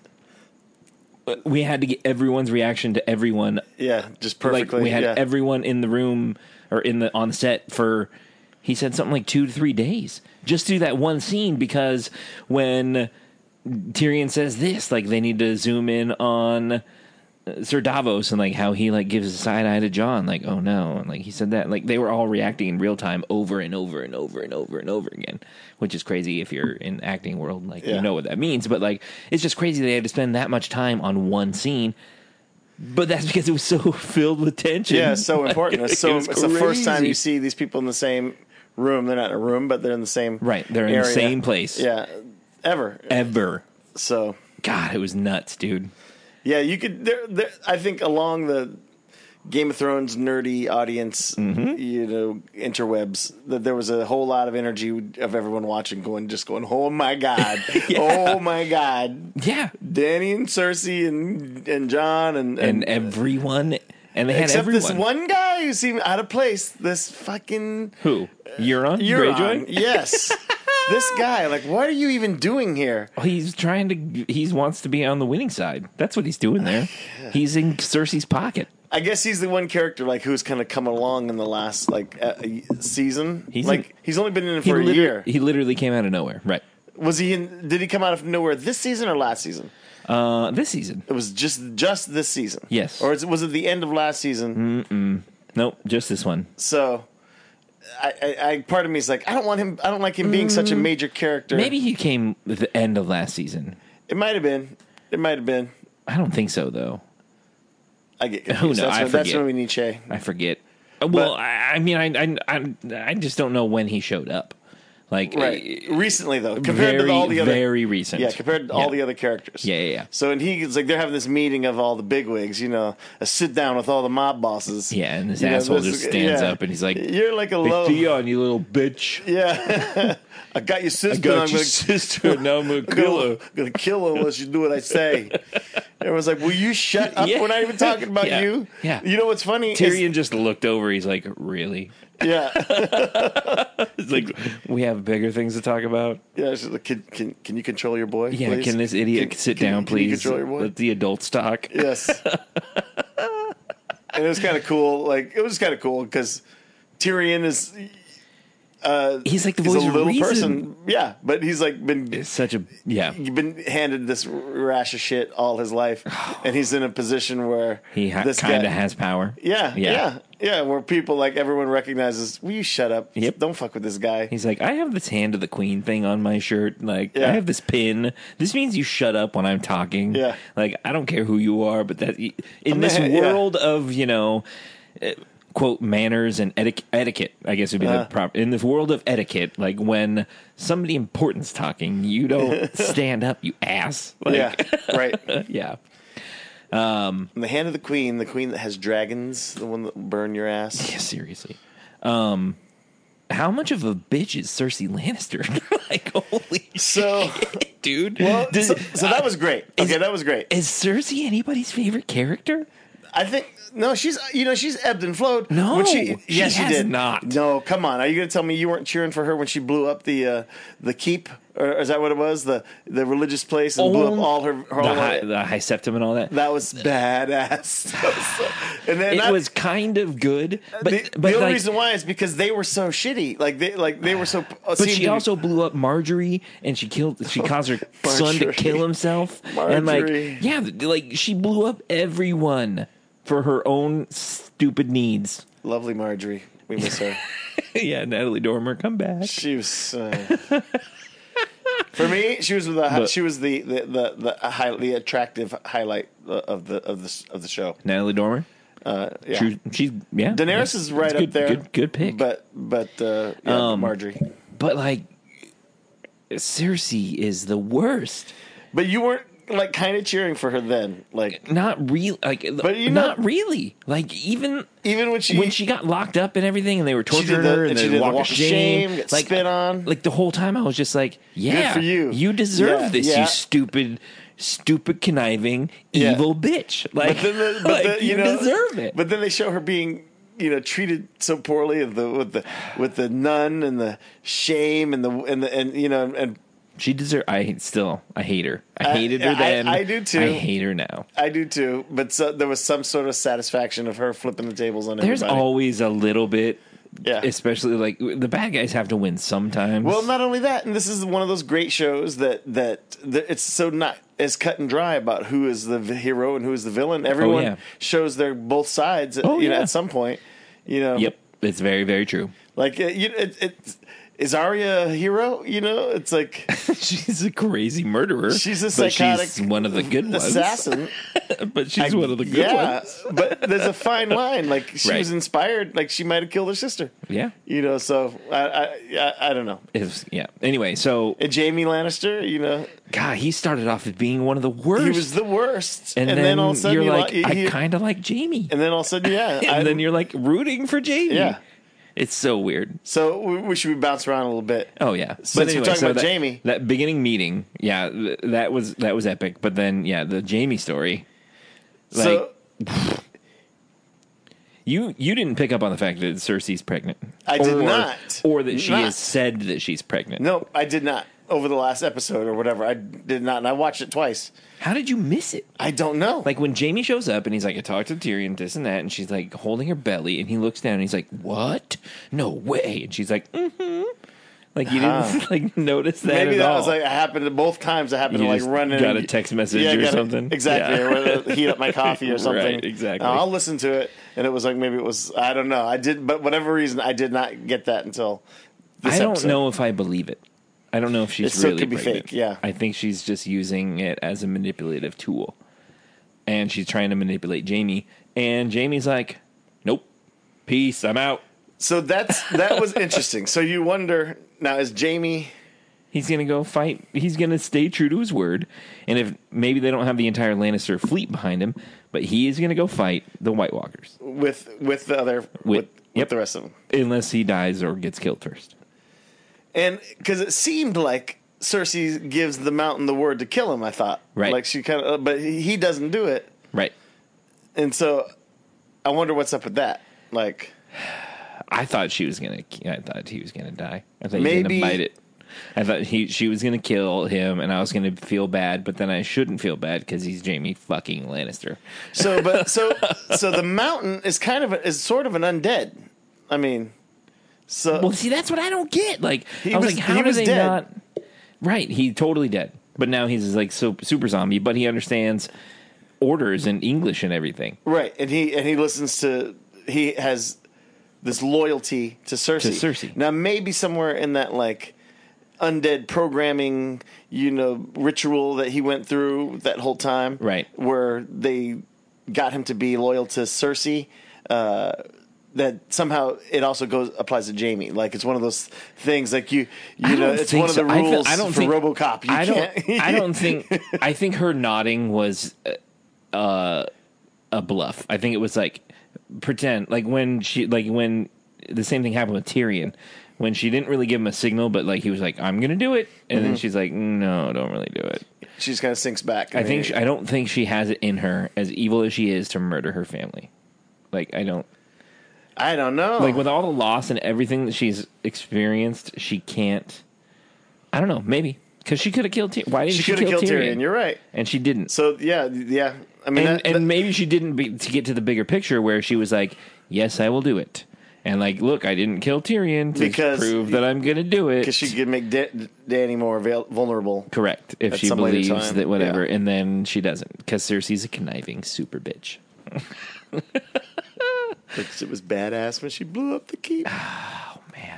we had to get everyone's reaction to everyone. Yeah, just perfectly. Like we had yeah. everyone in the room or in the on the set for, he said something like two to three days just to do that one scene, because when Tyrion says this, like they need to zoom in on Sir Davos and like how he like gives a side eye to John, like, oh no, and like he said that, like they were all reacting in real time over and over and over and over and over again, which is crazy if you're in acting world, like Yeah. you know what that means, but like it's just crazy they had to spend that much time on one scene. But that's because it was so filled with tension. Yeah, it's so important. It's, so, was it's the first time crazy. you see these people in the same room. They're not in a room, but they're in the same Right, they're in the area. same place. Yeah, ever. Ever. So, God, it was nuts, dude. yeah, you could. There, there, I think along the Game of Thrones nerdy audience, Mm-hmm. you know, interwebs, that there was a whole lot of energy of everyone watching, going, just going, oh my god, oh my god, Yeah. Danny and Cersei and and John and And everyone, and they had except everyone. this one guy who seemed out of place. This fucking Who? Euron? Euron. Greyjoy? Yes. This guy, like, what are you even doing here? Oh, he's trying to. He wants to be on the winning side. That's what he's doing there. He's in Cersei's pocket. I guess he's the one character like who's kind of come along in the last like uh, season. He's like in- he's only been in it He, for a liter- year. he literally came out of nowhere. Right. Was he in? Did he come out of nowhere this season or last season? Uh, this season. It was just just this season. Yes. Or is it, was it the end of last season? Nope, just this one. So, I, I, I part of me is like, I don't want him. I don't like him being such a major character. Maybe he came at the end of last season. it might have been. It might have been. I don't think so, though. I get Who confused. knows? That's, I when, that's forget. when we need Che. I forget. Uh, Well, I, I mean, I, I, I, I just don't know when he showed up. Like, Right. uh, Recently, though, compared very, to all the other, very recent. yeah, compared to all the other characters. Yeah, yeah, yeah. So, and he's like, they're having this meeting of all the bigwigs, you know, a sit down with all the mob bosses. Yeah, and this You know, asshole this- just stands yeah. up and he's like, "You're like a "Big low, Theon, you little bitch. yeah. I got your sister. I got I'm your gonna, sister, now I'm gonna kill gonna, her." gonna kill her unless you do what I say." Everyone's like, "Will you shut up? Yeah. We're not even talking about Yeah. you." Yeah. You know what's funny? is- Tyrion just looked over. He's like, "Really?" yeah. It's like, we have bigger things to talk about. Yeah. She's like, can, can can you control your boy? Yeah, please? can this idiot Can- sit can- down, can you please? control your boy? Let the adults talk. Yes. And it was kind of cool. Like it was kind of cool because Tyrion is uh, He's like the he's voice a of little reason. person. Yeah, but he's like been It's such a yeah. you've been handed this rash of shit all his life, and he's in a position where He ha- this kind guy- of has power. Yeah, Yeah. yeah, yeah, Where people like everyone recognizes. Will you shut up? Yep. Don't fuck with this guy. He's like, I have this hand of the queen thing on my shirt. Like, Yeah. I have this pin. This means you shut up when I'm talking. Yeah. Like, I don't care who you are, but that in I'm this the- yeah. world of, you know, uh, quote, manners and eti- etiquette, I guess would be Uh. the proper. In this world of etiquette, like when somebody important's talking, you don't stand up, you ass. Like, yeah, right. yeah. In the hand of the queen, the queen that has dragons, the one that will burn your ass. Yeah, seriously. Um, how much of a bitch is Cersei Lannister? Like, holy So, shit, dude. well, Does- so, so that was great. is- Okay, that was great. Is Cersei anybody's favorite character? I think no, she's you know she's ebbed and flowed. No, when she, she yes, she has did not. No, come on. Are you going to tell me you weren't cheering for her when she blew up the uh, the keep, or is that what it was? The the religious place and blew up all her. her the, whole- high, the high septum and all that. that was badass. and then It that- was kind of good, but the, but the only like, reason why is because they were so shitty. Like they like they were so. Uh, but she also blew up Marjorie, and she killed. She caused her son to Marjorie. kill himself, and Marjorie. like yeah, like she blew up everyone for her own stupid needs. lovely Marjorie. We miss her. yeah, Natalie Dormer, come back. She was. Uh, for me, she was the But- she was the the the, the highly attractive highlight of the of the of the show. Natalie Dormer. Uh, yeah. True, she's yeah. Daenerys yeah. is right It's up good, there. Good, good pick. But but uh, yeah, Um, Marjorie. But like, Cersei is the worst. But you weren't like kind of cheering for her then, like Not real, like, But you not know- really. Like even even when she when she got locked up and everything, and they were She did torturing the- her, and and she the did the walk, walk of of shame, shame, get like spit on. Like the whole time, I was just like, "Yeah, for you. You deserve Yeah, this, yeah. you stupid, stupid, conniving, Yeah. evil bitch. Like, but then, the, but like, the, you, you know, deserve it." But then they show her being, you know, treated so poorly with the with the with the nun and the shame and the and the and you know and She deserves. I still, I hate her. I I- hated her I- then. I do too. I hate her now. I do too. But so, there was some sort of satisfaction of her flipping the tables on There's everybody. always a little bit, Yeah. especially like the bad guys have to win sometimes. Well, not only that, and this is one of those great shows that that, that it's so not as cut and dry about who is the v- hero and who is the villain. Everyone yeah. shows their both sides. Oh, you know, yeah. at some point, you know. Yep, it's very, very true. Like uh, you, it, it, is Arya a hero? You know, it's like She's a crazy murderer. she's a but psychotic she's one of the good ones. assassin. But she's I- one of the good yeah, ones. but there's a fine line. Like she Right. was inspired. Like she might have killed her sister. Yeah, You know, so I I, I, I don't know. it was, yeah. Anyway, so And Jamie Lannister, you know, God, he started off as being one of the worst. he was the worst. and, then, all of a sudden you're you like, li- I he- kind of like Jamie. and then all of a sudden, yeah, And I- then you're like rooting for Jamie. Yeah. It's so weird. So we, we should bounce around a little bit. Oh yeah, Since we're talking about that, Jamie. that beginning meeting, yeah, th- that was that was epic. But then, yeah, the Jamie story, like so you you didn't pick up on the fact that Cersei's pregnant. I did or, not. or that she Not. has said that she's pregnant. no, I did not over the last episode or whatever. I did not, and I watched it twice. How did you miss it? I don't know. Like when Jamie shows up and he's like, I talked to Tyrion, this and that, and she's like holding her belly, and he looks down and he's like, what? No way. And she's like, mm-hmm. Like you didn't like notice that maybe at that all. was like it happened to both times. I happened You to like just run in, got and- a text message yeah, or got it- something? exactly, Yeah. or uh, heat up my coffee or something. Right, exactly. Uh, I'll listen to it, and it was like maybe it was I don't know. I did, but whatever reason, I did not get that until. This I don't episode. know if I believe it. I don't know if she's It still really could be pregnant. fake, yeah. I think she's just using it as a manipulative tool, and she's trying to manipulate Jamie. And Jamie's like, "Nope, peace, I'm out." So that's that was interesting. So you wonder now: is Jamie? He's gonna go fight. He's gonna stay true to his word. And if maybe they don't have the entire Lannister fleet behind him, but he is gonna go fight the White Walkers with with the other with, with yep. the rest of them, unless he dies or gets killed first. and because it seemed like Cersei gives the Mountain the word to kill him. I thought, Right. Like she kind of, but he he doesn't do it, Right. and so I wonder what's up with that. Like I thought she was gonna. I thought he was gonna die. I thought he was Maybe- gonna bite it. I thought he she was gonna kill him, and I was gonna feel bad. But then I shouldn't feel bad because he's Jamie fucking Lannister. so, but so so the Mountain is kind of a, is sort of an undead. I mean, so Well, see, that's what I don't get. Like, He I was, was- like, how he do was they dead. not? Right, he totally dead. But now he's like so, super zombie. But he understands orders and English and everything. right, and he and he listens to he has this loyalty to Cersei. To Cersei. Now maybe somewhere in that like undead programming, you know, ritual that he went through that whole time, Right. where they got him to be loyal to Cersei. Uh, that somehow it also goes applies to Jamie. Like it's one of those things. Like you, you I know, don't it's think one of the so. I feel- rules I don't for think- RoboCop. You I don't. can't. I don't think. I think her nodding was uh, a bluff. I think it was like pretend. Like when she, like when the same thing happened with Tyrion, when she didn't really give him a signal, but like he was like, "I'm gonna do it," and Mm-hmm. then she's like, "No, don't really do it." She just kind of sinks back. I think she, I don't think she has it in her, as evil as she is, to murder her family. Like I don't. I don't know. Like with all the loss and everything that she's experienced, she can't. I don't know. Maybe because she could have killed Tyrion. Why didn't she she, could have kill killed Tyrion? Tyrion. You're right. And she didn't. So yeah, yeah. I mean, And, that, and that- maybe she didn't be, to get to the bigger picture where she was like, "Yes, I will do it." And like, look, I didn't kill Tyrion to Because- prove that I'm going to do it. because she could make Da- Danny more avail- vulnerable. Correct. If At she some later believes time, that whatever, yeah. and then she doesn't because Cersei's a conniving super bitch. But it was badass when she blew up the keep. Man,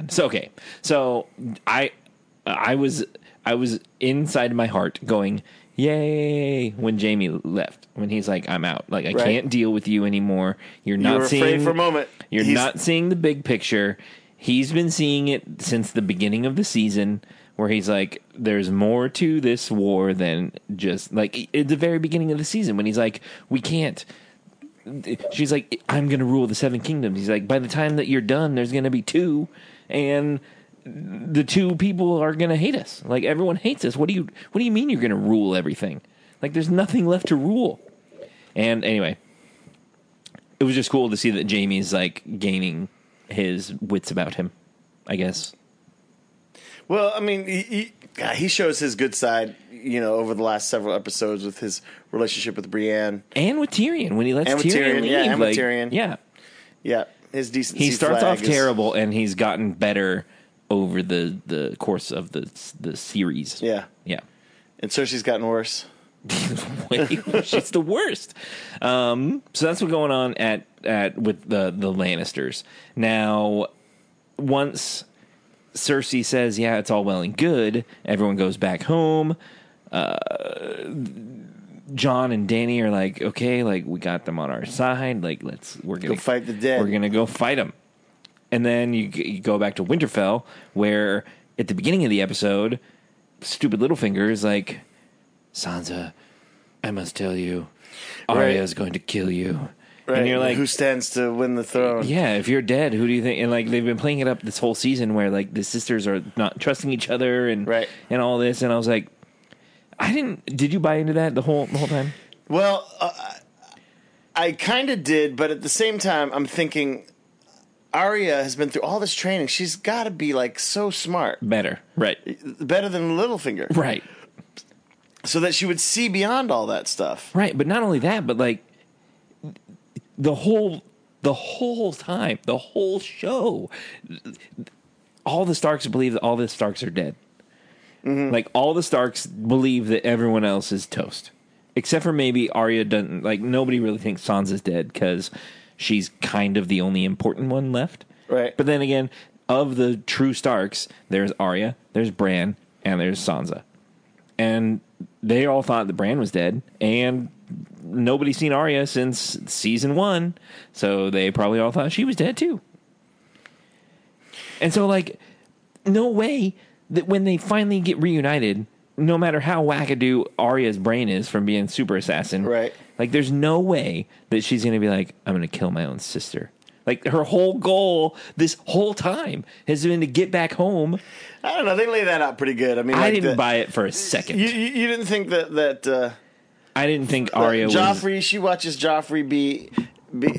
God. So okay. So I I was I was inside my heart going, yay, when Jamie left. When he's like, I'm out. Like I Right. can't deal with you anymore. You're not You were seeing afraid for a moment. You're He's- not seeing the big picture. He's been seeing it since the beginning of the season, where he's like, there's more to this war than just like at the very beginning of the season when he's like, we can't. She's like, I'm going to rule the seven kingdoms. He's like, by the time that you're done, there's going to be two, and the two people are going to hate us. Like everyone hates us. What do you What do you mean you're going to rule everything? Like there's nothing left to rule. And anyway, it was just cool to see that Jamie's like gaining his wits about him, I guess. Well, I mean, he, he, God, he shows his good side, you know, over the last several episodes with his relationship with Brienne. And with Tyrion, when he lets And with Tyrion Tyrion, leave. yeah, and with like, Tyrion. Yeah. Yeah, his decency He starts flag off is- terrible, and he's gotten better over the, the course of the the series. Yeah, Yeah. and Cersei's gotten worse. Way worse. She's the worst. Um, so that's what's going on at, at with the, the Lannisters. Now, once Cersei says, yeah, it's all well and good, everyone goes back home. Uh, John and Dany are like, okay, like we got them on our side. Like, let's we're gonna Go fight the dead. We're gonna go fight them. And then you, you go back to Winterfell, where at the beginning of the episode, stupid Littlefinger is like, Sansa, I must tell you, Arya is going to kill you. Right. And you're like, who stands to win the throne? yeah, if you're dead, who do you think? And like they've been playing it up this whole season where like the sisters are not trusting each other and Right. and all this. And I was like, I didn't. Did you buy into that the whole the whole time? Well, uh, I kind of did, but at the same time, I'm thinking Arya has been through all this training. She's got to be like so smart, Better, right, better than Littlefinger, right, so that she would see beyond all that stuff. right. But not only that, but like the whole the whole time, the whole show, all the Starks believe that all the Starks are dead. Mm-hmm. Like all the Starks believe that everyone else is toast, except for maybe Arya doesn't. Like nobody really thinks Sansa's dead because she's kind of the only important one left. Right. But then again, of the true Starks, there's Arya, there's Bran, and there's Sansa, and they all thought that Bran was dead, and nobody's seen Arya since season one, so they probably all thought she was dead too. And so, like, no way that when they finally get reunited, no matter how wackadoo Arya's brain is from being super assassin, Right. like, there's no way that she's going to be like, I'm going to kill my own sister. Like, her whole goal this whole time has been to get back home. I don't know. They lay that out pretty good. I mean, I like didn't the, buy it for a second. You, you, you didn't think that that uh, I didn't think Arya was... Joffrey? She watches Joffrey be be.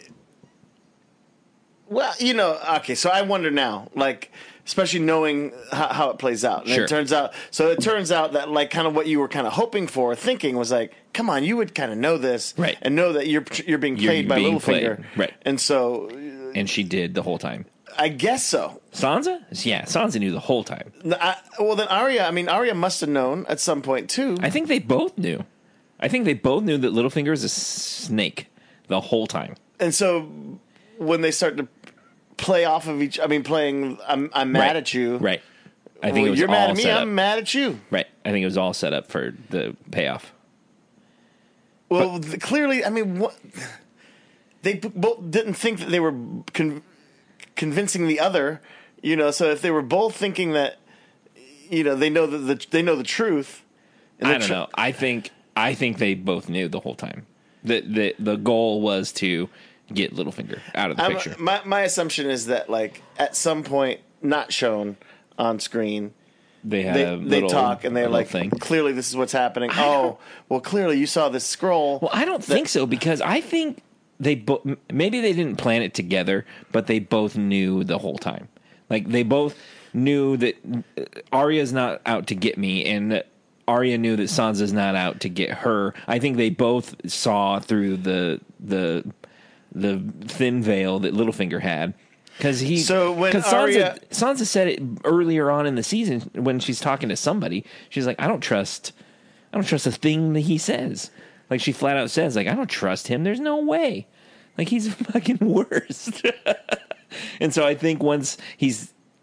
Well, you know, okay. So I wonder now, like, especially knowing how, how it plays out. And Sure. it turns out, so it turns out that like kind of what you were kind of hoping for, thinking was like, come on, you would kind of know this, Right. and know that you're you're being You're played by being Littlefinger, played, right. And so And she did the whole time. I guess so. Sansa? Yeah, Sansa knew the whole time. I, well, then Arya. I mean, Arya must have known at some point too. I think they both knew. I think they both knew that Littlefinger is a snake the whole time. And so when they start to play off of each, I mean, playing, I'm, I'm mad Right. at you. Right. I think Well, it was you're all mad at me. set I'm up. mad at you. Right. I think it was all set up for the payoff. Well, th- clearly, I mean, what, they b- both didn't think that they were con- convincing the other. You know, so if they were both thinking that, you know, they know the, the they know the truth. and I the don't tr- know. I think I think they both knew the whole time. The the the goal was to get Littlefinger out of the I'm- picture. My my assumption is that like at some point, not shown on screen, They had they a they little, talk and they're little like, thing. clearly this is what's happening. Oh, well, clearly you saw this scroll. Well, I don't that- think so because I think they bo- m- maybe they didn't plan it together, but they both knew the whole time. Like they both knew that uh, Arya's not out to get me, and Arya knew that Sansa's not out to get her. I think they both saw through the the the thin veil that Littlefinger had. Because he, So when 'cause Sansa, Arya- Sansa said it earlier on in the season when she's talking to somebody. She's like, I don't trust, I don't trust a thing that he says. Like she flat out says, like I don't trust him. There's no way. Like he's fucking worst. And so I think once he's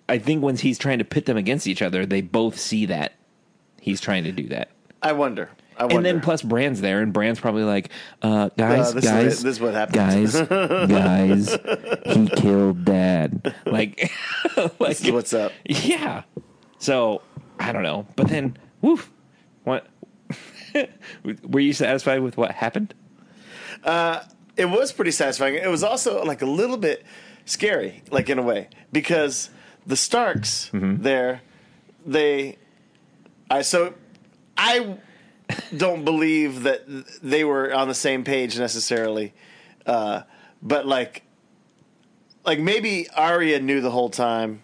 I think when he's trying to pit them against each other, they both see that he's trying to do that. I wonder. I wonder. And then plus Bran's there, and Bran's probably like, uh, guys, Uh, this guys, is it. This is what happened. guys, guys, he killed Dad. Like, like This is what's up. Yeah. So I don't know, but then, woof, what? Were you satisfied with what happened? It was pretty satisfying. It was also like a little bit scary, like in a way, because the Starks Mm-hmm. there, they, I so I don't believe that they were on the same page necessarily, uh, but like, like maybe Arya knew the whole time,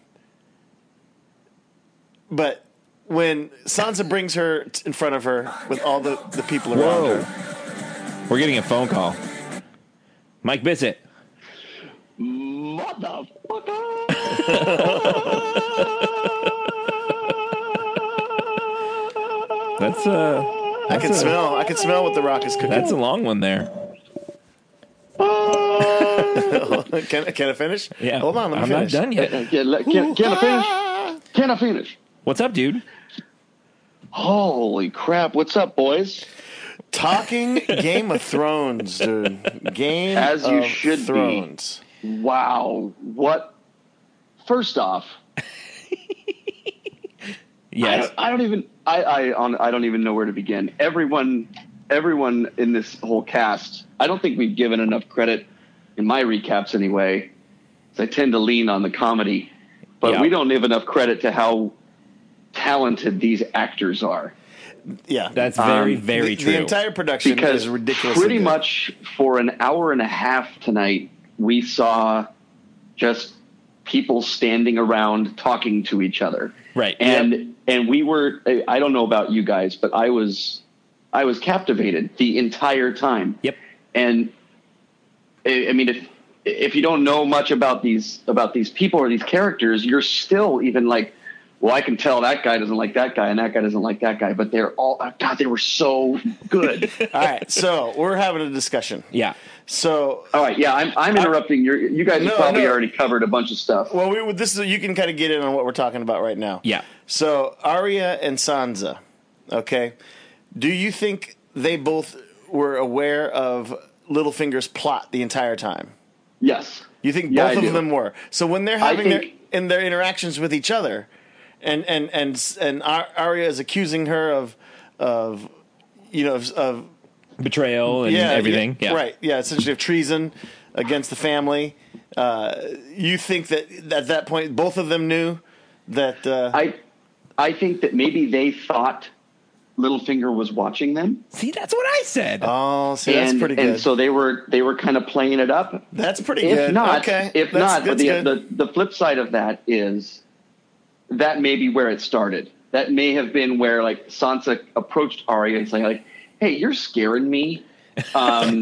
but when Sansa brings her t- in front of her with all the, the people around Whoa. her. We're getting a phone call. Mike Bissett. That's uh I can a- smell. I can smell what the Rock is cooking. that's a long one there. can, can I finish? Yeah. Hold on, let me I'm finish. not done yet. Can, can, can I finish? Can I finish? What's up, dude? Holy crap! What's up, boys? Talking Game of Thrones, dude. Game As you of should be. Thrones. Wow! What? First off, I, Yes. don't, I don't even I I, on, I don't even know where to begin. Everyone, everyone in this whole cast. I don't think we've given enough credit in my recaps anyway. 'Cause I tend to lean on the comedy, but Yeah. we don't give enough credit to how talented these actors are. Yeah. That's very, Um, very the, true. the entire production Because is ridiculous. pretty much for an hour and a half tonight, we saw just people standing around talking to each other. Right. And and we were I don't know about you guys, but I was I was captivated the entire time. Yep. And I I mean if if you don't know much about these about these people or these characters, you're still even like, well, I can tell that guy doesn't like that guy and that guy doesn't like that guy, but they're all God, they were so good. All right, so we're having a discussion. Yeah. So, All right, yeah, I'm I'm interrupting. You're, you guys No, have probably no. already covered a bunch of stuff. well, we this is you can kind of get in on what we're talking about right now. Yeah. So, Arya and Sansa, okay? Do you think they both were aware of Littlefinger's plot the entire time? Yes. You think Yeah, both I of do. them were? So when they're I having think- their in their interactions with each other, and and and and Ar- Arya is accusing her of of you know of, of Betrayal and yeah everything. yeah, Yeah. right yeah essentially of treason against the family. Uh, you think that at that point both of them knew that? Uh, I I think that maybe they thought Littlefinger was watching them, See, that's what I said. oh, see, that's and pretty good. and so they were they were kind of playing it up. that's pretty If good. not, okay, if that's, not, but that's the, good. the the flip side of that is that may be where it started. That may have been where like Sansa approached Arya and saying like, "Hey, you're scaring me." Um,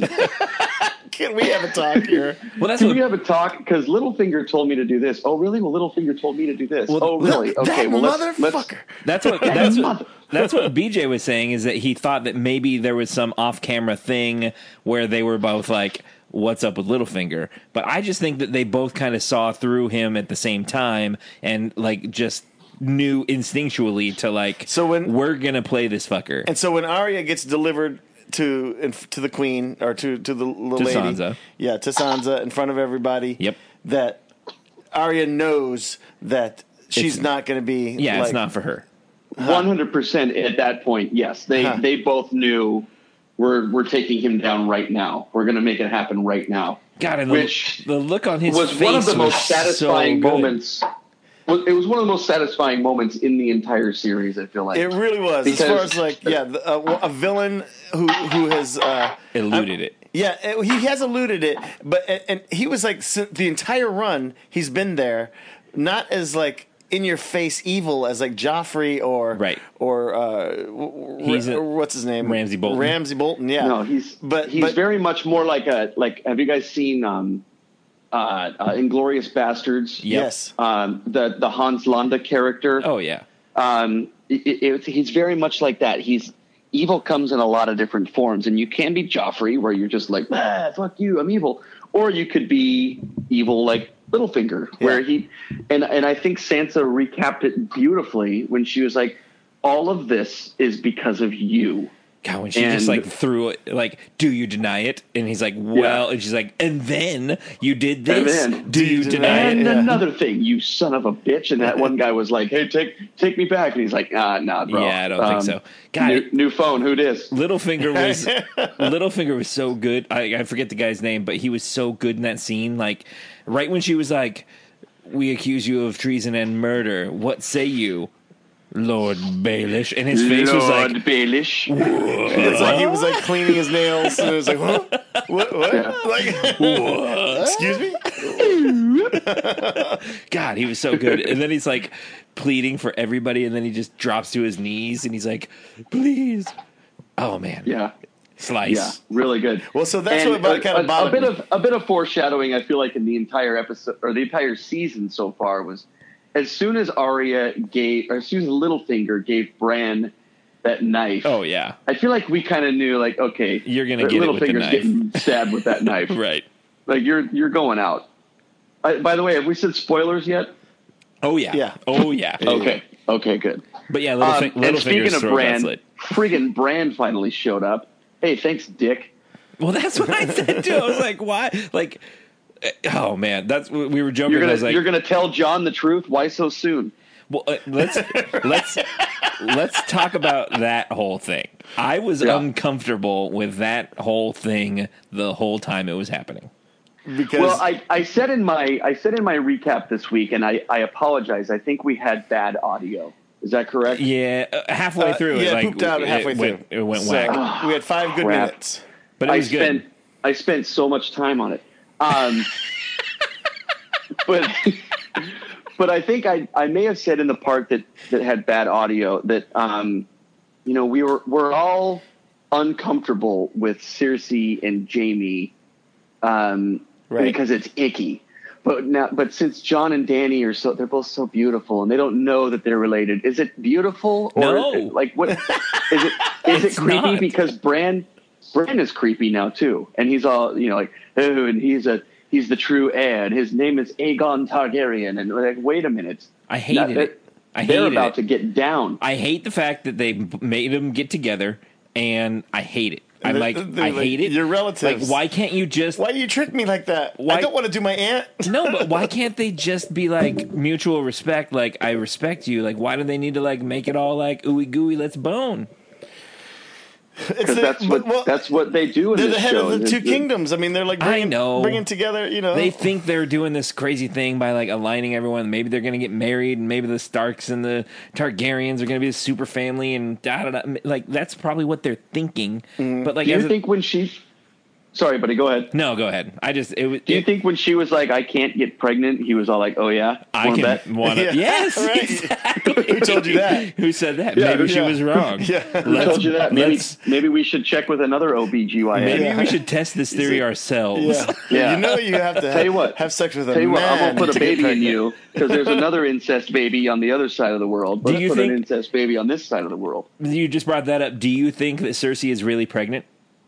Can we have a talk here? well, that's Can what. we have a talk? Because Littlefinger told me to do this. Oh, really? Well, Littlefinger told me to do this. Well, oh, really? That Okay. Well, let's, let's motherfucker. That's what. That's mother- what. That's what B J was saying. Is that he thought that maybe there was some off-camera thing where they were both like, "What's up with Littlefinger?" But I just think that they both kind of saw through him at the same time and like just knew instinctually to like. So when- we're gonna play this fucker. And so when Arya gets delivered to in, to the queen or to to the, the To lady, Sansa. yeah, to Sansa in front of everybody, Yep. that Arya knows that she's It's- not going to be. yeah, like, it's not for her. one hundred percent at that point, yes. They Huh. they both knew we're we're taking him down right now. We're going to make it happen right now. God, and Which the, the look on his was face one of the was most satisfying so good. moments. Well, it was one of the most satisfying moments in the entire series, I feel like. It really was. Because- as far as like, yeah, the, uh, a villain who who has uh, Eluded it. Yeah, uh, he has eluded it, but and, and he was like s- the entire run he's been there, not as like in your face evil as like Joffrey or Right. or uh, w- He's w- a- what's his name Ramsay Bolton. Ramsay Bolton, yeah. No, he's But- he's but- very much more like a like. Have you guys seen um, uh, uh, Inglorious Bastards? Yep. Yes. Um, the the Hans Landa character. Oh yeah. Um, it, it, he's very much like that. He's evil comes in a lot of different forms, and you can be Joffrey, where you're just like, ah, fuck you, I'm evil, or you could be evil like Littlefinger, where Yeah. he and and I think Sansa recapped it beautifully when she was like, all of this is because of you. God, when she And- just like threw it, like, do you deny it? And he's like, well, Yeah. and she's like, and then you did this. And then- do you deny And it? Yeah. another thing, you son of a bitch. And that one guy was like, hey, take take me back. And he's like, ah, nah, bro. Yeah, I don't think Um, so. God, new, new phone. Who dis? Littlefinger was Littlefinger was so good. I, I forget the guy's name, but he was so good in that scene. Like right when she was like, "We accuse you of treason and murder. What say you, Lord Baelish?" And his face was Lord like, Baelish. It's like he was like cleaning his nails, and it was like, huh? What? What? Yeah. Like, excuse me? God, he was so good. And then he's like pleading for everybody, and then he just drops to his knees, and he's like, "Please." Oh man, Yeah. slice. Yeah, really good. Well, so that's And what about a, kind of a, bothered a bit me. of a bit of foreshadowing. I feel like in the entire episode or the entire season so far was as soon as Arya gave, or as soon as Littlefinger gave Bran that knife. Oh yeah, I feel like we kind of knew, like, okay, You're gonna get it with the Littlefinger's knife. getting stabbed with that knife. right. Like you're you're going out. I, by the way, have we said spoilers yet? Oh yeah, Yeah. Oh yeah. Okay, okay, good. But yeah, Um, Littlefing- and Littlefinger's speaking of throat got Bran, slit. friggin' Bran finally showed up. Hey, thanks, Dick. Well, that's what I said too. I was like, why? Like, eh, oh man, that's we were joking. You're I gonna was like, you're gonna tell John the truth. Why so soon? well, uh, let's let's let's talk about that whole thing. I was Yeah. uncomfortable with that whole thing the whole time it was happening. Because Well, I, I said in my I said in my recap this week, and I, I apologize. I think we had bad audio. Is that correct? Yeah, uh, halfway uh, through yeah, it, like pooped out it halfway went, through. It went So, whack, we had five good crap. minutes. but it I was spent good. I spent so much time on it. Um, but but I think I, I may have said in the part that, that had bad audio that um, you know we were we're all uncomfortable with Cersei and Jaime um, Right. because it's icky. But now, but since John and Danny are so, they're both so beautiful, and they don't know that they're related. Is it beautiful or No. is it, like what? Is it is it It's creepy not. because Bran Bran is creepy now too, and he's all you know like oh, and he's a he's the true heir, and his name is Aegon Targaryen, and like wait a minute, I hated Now, it. I they're hated about it. to get down. I hate the fact that they b- made them get together, and I hate it. I'm They're- like, they're I like, hate it. your relatives. Like, why can't you just? Why do you trick me like that? Why- I don't want to do my aunt. No, but why can't they just be like mutual respect? Like, I respect you. Like, why do they need to like make it all like ooey gooey? Let's bone. It's Because the- that's what but- well, that's what they do in they're this the head show. of the two They're- kingdoms. I mean, they're like I bringing, know. bringing together. You know, They think they're doing this crazy thing by like aligning everyone. Maybe they're going to get married, and maybe the Starks and the Targaryens are going to be a super family, and da da da. Like that's probably what they're thinking. But like, Do as you a- think when she? Sorry, buddy, go ahead. no, go ahead. I just it was. Do you it- think when she was like, "I can't get pregnant," he was all like, "Oh yeah, I wanna can bet?" want Yeah, to. Yes, right. exactly. Who told you that? Who said that? Yeah, Maybe she yeah. was wrong. Yeah. Who Let's- told you that? Maybe let's- maybe we should check with another O B G Y N. Maybe Yeah. we should test this theory ourselves. Yeah. Yeah. You know, you have to Tell have, you what. have sex with a Tell you what, I'm man gonna put to a get baby in pregnant. you because there's another incest baby on the other side of the world. Do Let's you put think- an incest baby on this side of the world? You just brought that up. Do you think that Cersei is really pregnant?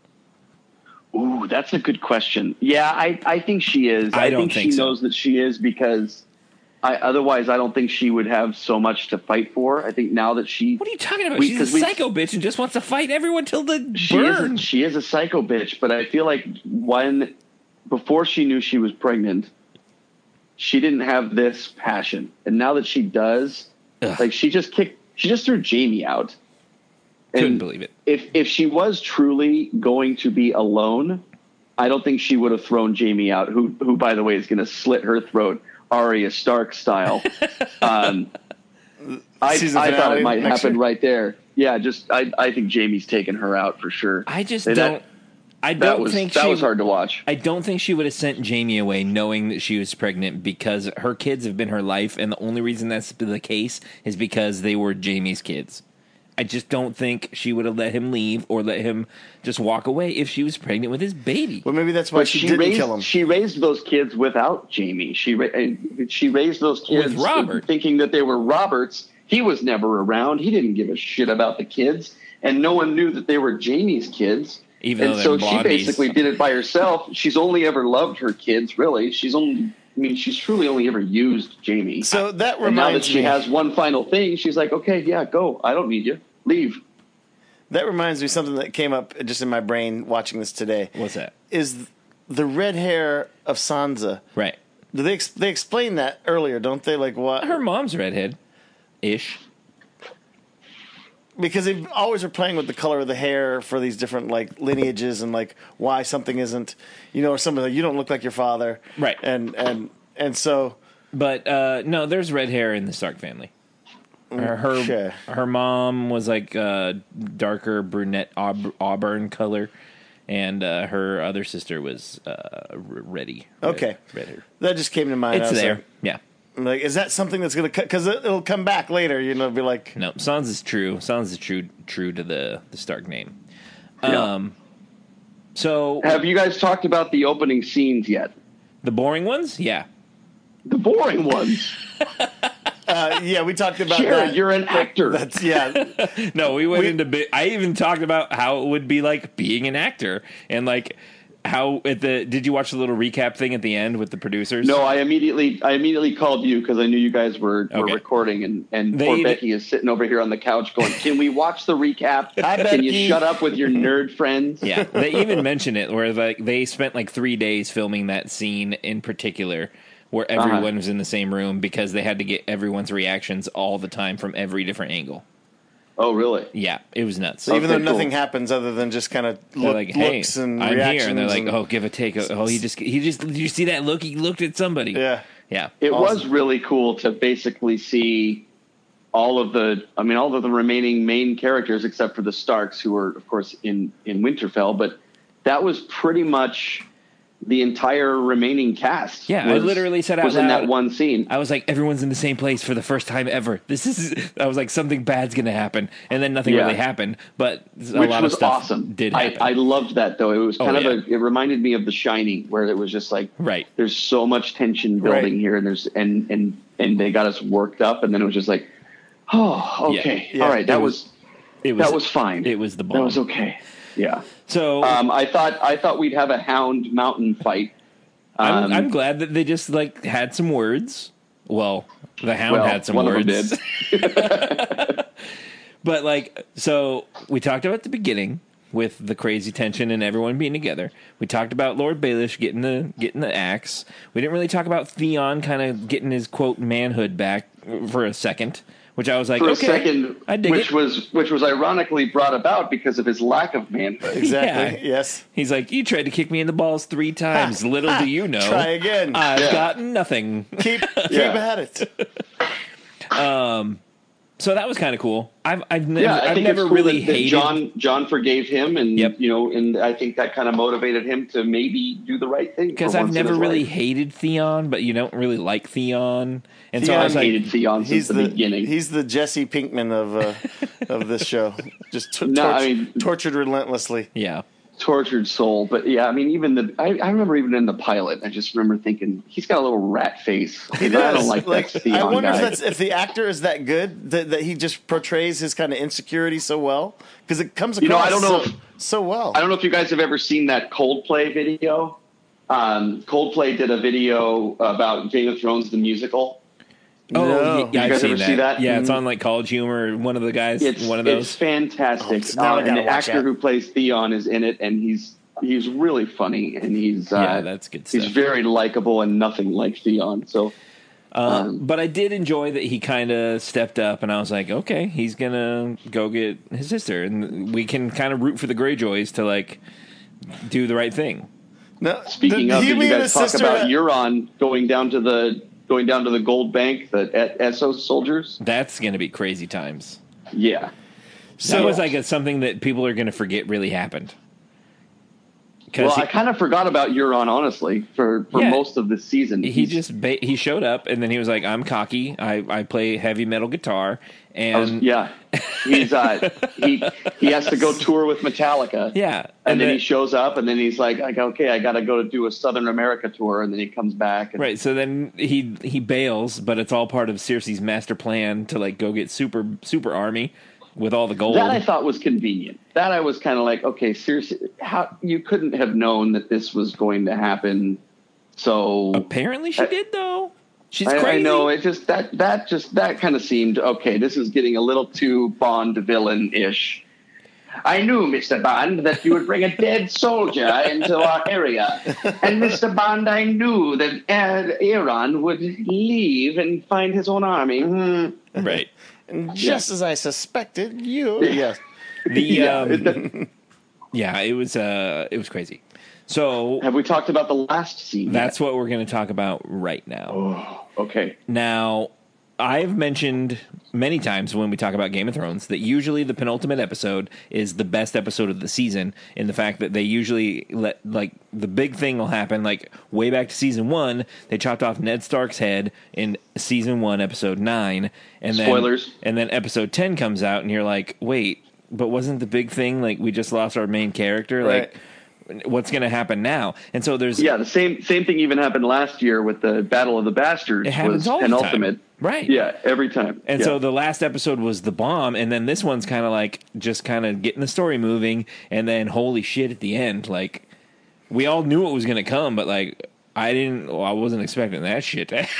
Ooh, that's a good question. Yeah, I, I think she is. I I, don't think, think she so. knows that she is because I, otherwise I don't think she would have so much to fight for. I think now that she What are you talking about? We- She's 'cause a we- psycho bitch and just wants to fight everyone till the she is burn. a, she is a psycho bitch, but I feel like when before she knew she was pregnant, she didn't have this passion, and now that she does, Ugh. like she just kicked, she just threw Jamie out. Couldn't And believe it. If if she was truly going to be alone, I don't think she would have thrown Jamie out. Who who by the way is going to slit her throat, Arya Stark style. um, I, Season I thought finale it might next happen year? right there. Yeah, just I I think Jamie's taking her out for sure. I just That- don't. I That don't was think that she. was hard to watch. I don't think she would have sent Jamie away knowing that she was pregnant because her kids have been her life, and the only reason that's the case is because they were Jamie's kids. I just don't think she would have let him leave or let him just walk away if she was pregnant with his baby. Well, maybe that's why But she, she, didn't raised kill him. she raised those kids without Jamie. She ra- uh, she raised those kids With Robert. thinking that they were Robert's. He was never around. He didn't give a shit about the kids, and no one knew that they were Jamie's kids. Even and though so they're she blondies. basically did it by herself. She's only ever loved her kids, really. She's only, I mean, she's truly only ever used Jamie. So that and now that reminds she me. has one final thing, she's like, okay, yeah, go. I don't need you. Leave. That reminds me of something that came up just in my brain watching this today. What's that? Is the red hair of Sansa? Right. Do they ex- they explain that earlier? Don't they? Like what? Her mom's redhead, ish. Because they always are playing with the color of the hair for these different like lineages and like why something isn't, you know, or something like you don't look like your father, Right. And and and so, But uh, no, there's red hair in the Stark family. Her her, Okay. her mom was like uh, darker brunette aub- auburn color, and uh, her other sister was uh, r- reddy. Red, Okay. red hair. that just came to mind. I It's was there. Like, Yeah. like, is that something that's gonna cut? Because it, it'll come back later. You know, be like, No, Sans is true. Sans is true true to the the Stark name. Yeah. Um. So Have you guys talked about the opening scenes yet? the boring ones, yeah. The boring ones. uh, yeah, we talked about Jared, that. you're an actor. That's yeah. No, we went We- into bit. I even talked about how it would be like being an actor and like how at the. Did you watch the little recap thing at the end with the producers? No, I immediately I immediately called you because I knew you guys were, were Okay. recording, and, and They poor even- Becky is sitting over here on the couch going, "Can we watch the recap? Hi, Can you Becky." shut up with your nerd friends?" Yeah, they even mention it where like they spent like three days filming that scene in particular, where everyone Uh-huh. was in the same room because they had to get everyone's reactions all the time from every different angle. Oh, really? Yeah, it was nuts. So even Okay, though nothing cool. happens other than just kind of They're look, like, "Hey, looks and I'm reactions, here," and they're like, and- "Oh, give a take." Oh, he just he just did you see that look? He looked at somebody. yeah. Yeah, It Awesome. was really cool to basically see all of the, I mean, all of the remaining main characters except for the Starks, who were, of course, in, in Winterfell. But that was pretty much the entire remaining cast. Yeah, I was- literally said out was in loud- that one scene. I was like, everyone's in the same place for the first time ever. This is. I was like, something bad's gonna happen, and then nothing Yeah. really happened. But a Which lot was of stuff awesome. did I, happen. I loved that though. It was kind Oh, of yeah. a. It reminded me of The Shining, where it was just like, Right. there's so much tension building Right. here, and there's and and and they got us worked up, and then it was just like, oh, okay, Yeah. all right, that It was, it was that was fine. It was the that bomb. was okay. Yeah. So Um, I thought I thought we'd have a Hound Mountain fight. I'm, Um, I'm glad that they just like had some words. Well, the Hound well, had some one words. of them did. But like, so we talked about the beginning with the crazy tension and everyone being together. We talked about Lord Baelish getting the getting the axe. We didn't really talk about Theon kind of getting his quote manhood back for a second, which I was like, For okay, a second, I dig which it. was which was ironically brought about because of his lack of manhood. Exactly. Yeah. Yes. He's like, you tried to kick me in the balls three times. Little do you know, Try again. I've Yeah. got nothing. keep keep Yeah. at it. So that was kind of cool. I've I've never Yeah, I I've think never it's cool really that, that hated. John. John forgave him, and Yep. you know, and I think that kind of motivated him to maybe do the right thing. Because for I've once in never his really life. hated Theon, but you don't really like Theon, and so I Theon was like, hated Theon since He's the, the beginning. he's the Jesse Pinkman of uh, of this show. Just t- No, torch- I mean- tortured relentlessly. yeah, Tortured soul, but yeah, I mean, even the I, I remember even in the pilot, I just remember thinking he's got a little rat face. He I does. don't like, that Theon I wonder guy. if that's if the actor is that good that, that he just portrays his kind of insecurity so well because it comes across You know, I don't know so, if- so well. I don't know if you guys have ever seen that Coldplay video. Um, Coldplay did a video about Game of Thrones the musical. oh No. yeah, Did you I've guys seen ever that. see that? Yeah, it's Mm. on like College Humor. One of the guys, It's one of it's those. fantastic. Oh, now I Uh, and gotta the watch actor that. who plays Theon is in it, and he's he's really funny, and he's uh, Yeah, that's good He's stuff. very likable and nothing like Theon. So Uh, um, but I did enjoy that he kind of stepped up, and I was like, okay, he's gonna go get his sister, and we can kind of root for the Greyjoys to like do the right thing. No, speaking did of, he did you and guys his talk sister- about Euron going down to the going down to the Gold Bank, the E- Essos soldiers? That's gonna be crazy times. Yeah. So that was like a, something that people are gonna forget really happened. Well, he, I kind of forgot about Euron, honestly, for, for Yeah. most of this season. he He's- just ba- he showed up, and then he was like, "I'm cocky. I, I play heavy metal guitar." And I was- yeah, he's uh, he he has to go tour with Metallica. yeah, And, then, then- he shows up, and then he's like, like okay, I got to go to do a Southern America tour, and then he comes back. And, Right, so then he he bails, but it's all part of Cersei's master plan to like go get super super army, with all the gold. That I thought was convenient. That I was kind of like, okay, seriously, how you couldn't have known that this was going to happen. So apparently she I, did though. She's I, crazy. I know it just that that just that kind of seemed okay. This is getting a little too Bond villain ish. I knew, Mister Bond, that you would bring a dead soldier into our area. And, Mister Bond, I knew that Aaron would leave and find his own army. Mm. Right. And just yeah. as I suspected, you... Yes. The, yeah. Um, yeah, it was, uh, it was crazy. So... Have we talked about the last scene That's yet? what we're going to talk about right now. Oh, okay. Now... I've mentioned many times when we talk about Game of Thrones that usually the penultimate episode is the best episode of the season in the fact that they usually let, like, the big thing will happen, like, way back to season one, they chopped off Ned Stark's head in season one, episode nine. And then, Spoilers. And then episode ten comes out, and you're like, wait, but wasn't the big thing, like, we just lost our main character? Right. Like, what's going to happen now? And so there's... Yeah, the same same thing even happened last year with the Battle of the Bastards. It happens was all the penultimate. time. Right. Yeah, every time. And yeah. so the last episode was the bomb, and then this one's kind of like just kind of getting the story moving, and then holy shit at the end. Like, we all knew it was going to come, but, like, I didn't... Well, I wasn't expecting that shit to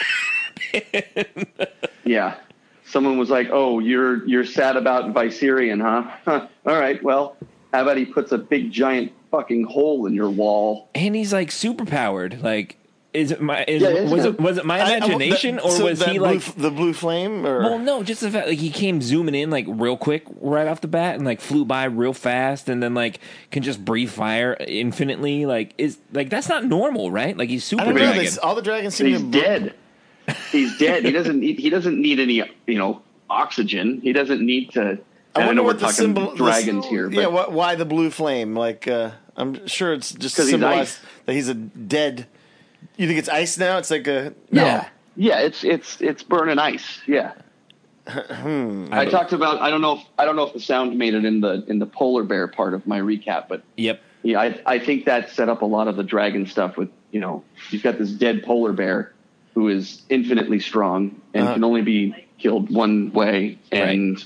happen. Yeah. Someone was like, oh, you're you're sad about Viserion, huh? huh? All right, well, how about he puts a big, giant fucking hole in your wall? And he's, like, super powered. Like, is it my... Is, Yeah, it is was, good. it, was it my imagination, I, I, that, or so was that he, blue, like... The blue flame? Or? Well, no, just the fact, like, he came zooming in, like, real quick right off the bat and, like, flew by real fast and then, like, can just breathe fire infinitely. Like, is... Like, that's not normal, right? Like, he's super I don't know. dragon. They, all the dragons seem He's to... dead. He's dead. He doesn't need, he doesn't need any, you know, oxygen. He doesn't need to... I, I wonder know we're what the talking symbol... dragons the, here. But yeah, what, why the blue flame? Like, uh, I'm sure it's just 'Cause he's symbolized ice. that he's a dead... You think it's ice now? It's like a... No. Yeah. Yeah, it's it's it's burning ice. Yeah. Hmm. I talked about. I don't know. If, I don't know if the sound made it in the in the polar bear part of my recap, but Yep. yeah, I I think that set up a lot of the dragon stuff. With you know, you've got this dead polar bear who is infinitely strong and Uh-huh. can only be killed one way, and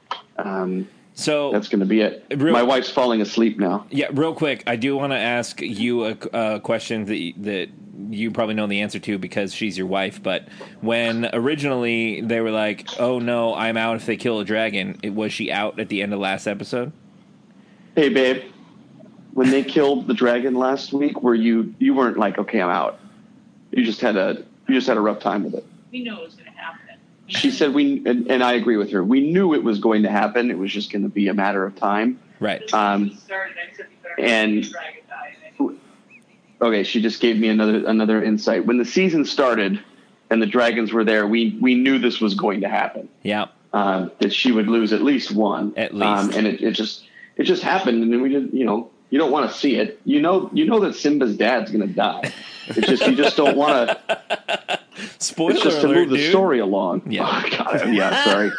um, So... that's going to be it. Real- My wife's falling asleep now. Yeah, real quick, I do want to ask you a, a question that y- that you probably know the answer to because she's your wife. But when originally they were like, "Oh no, I'm out if they kill a dragon," it, was she out at the end of last episode? Hey, babe. When they killed the dragon last week, were you you weren't like, okay, I'm out. You just had a you just had a rough time with it. We know it was going to happen. She said we, and, and I agree with her. We knew it was going to happen. It was just going to be a matter of time. Right. Um, Started, I said, you better and- the dragon die. okay, she just gave me another another insight. When the season started and the dragons were there, we we knew this was going to happen. Yeah. Um, that she would lose at least one. At least. Um, and it, it just it just happened, and then we did. You know, you don't want to see it. You know, you know that Simba's dad's going to die. It's just you just don't want to. Spoiler It's just to alert, move the dude. story along. Yeah. Oh, God, yeah. Sorry.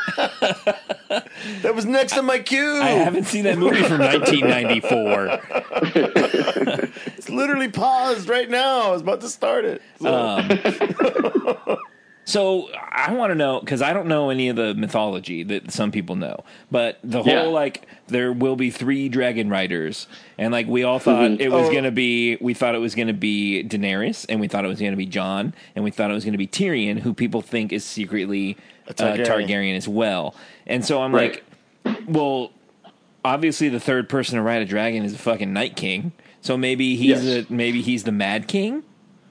That was next on my queue. I haven't seen that movie from nineteen ninety-four. It's literally paused right now. I was about to start it. So- So I want to know, because I don't know any of the mythology that some people know, but the whole, Yeah. like, there will be three dragon riders, and, like, we all thought Mhm. it was Oh. going to be, we thought it was going to be Daenerys, and we thought it was going to be Jon, and we thought it was going to be Tyrion, who people think is secretly A uh, Targaryen. Targaryen as well. And so I'm Right. like, well, obviously the third person to ride a dragon is a fucking Night King, so maybe he's Yes. a, maybe he's the Mad King?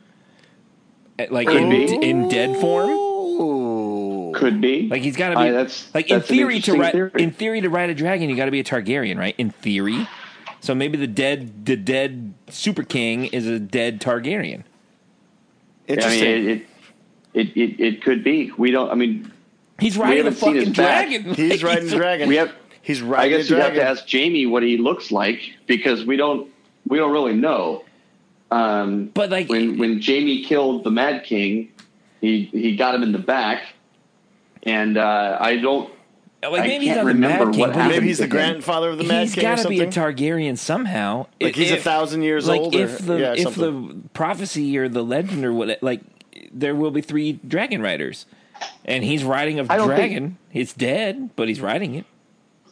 Like, Could in, be. in dead form? Ooh. Could be. Like he's got to be I- that's- like in that's an theory to interesting ride theory. in theory to ride a dragon you got to be a Targaryen, right? In theory, so maybe the dead the dead Super King is a dead Targaryen. I Interesting. mean, it, it, it, it could be. We don't. I mean, He's riding a haven't seen his fucking back. dragon. He's Like, riding dragon. we have. He's I riding guess a you'd have dragon. to ask Jamie what he looks like because we don't. We don't really know. Um, But like when when Jamie killed the Mad King, he he got him in the back, and uh, I don't. like I maybe he's can't not the Mad remember King, what but happened. Maybe he's to the him. grandfather of the Mad he's King or got to be a something. Targaryen somehow. Like he's a thousand years like old. if or, the yeah, if something. the prophecy or the legend or what, like there will be three dragon riders, and he's riding a I don't dragon. It's dead, but he's riding it.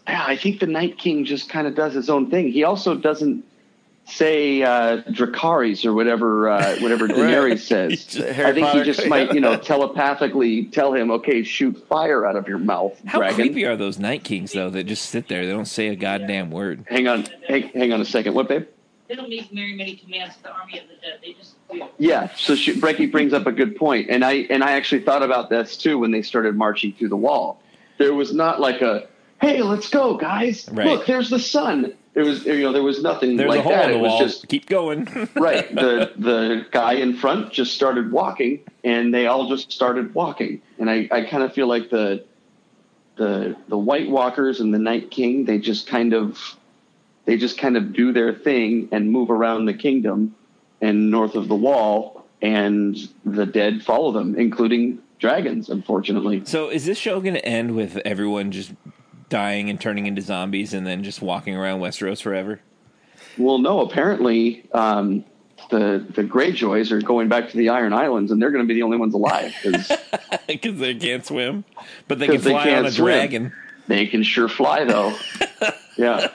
yeah, I think the Night King just kind of does his own thing. He also doesn't say uh, Dracarys or whatever uh, whatever Daenerys says. Harry I think Potter. he just might, you know, telepathically tell him, okay, shoot fire out of your mouth, How dragon. creepy are those Night Kings, though, that just sit there? They don't say a goddamn word. Hang on, hang, hang on a second. What, babe? They don't make very many commands to the army of the dead. They just do. Yeah, so she, Brecky brings up a good point, and I and I actually thought about this too when they started marching through the wall. There was not like a, hey, let's go, guys. Right. Look, there's the sun. There was, you know, there was nothing There's like a hole that. in the It was wall. just Keep going. right. The the guy in front just started walking, and they all just started walking. And I, I kind of feel like the the the White Walkers and the Night King, they just kind of they just kind of do their thing and move around the kingdom and north of the wall, and the dead follow them, including dragons, unfortunately. So is this show going to end with everyone just dying and turning into zombies and then just walking around Westeros forever? Well, no, apparently um, the the Greyjoys are going back to the Iron Islands, and they're going to be the only ones alive because Because they can't swim. But they can 'Cause they fly can't on a swim. dragon. they can sure fly, though. Yeah.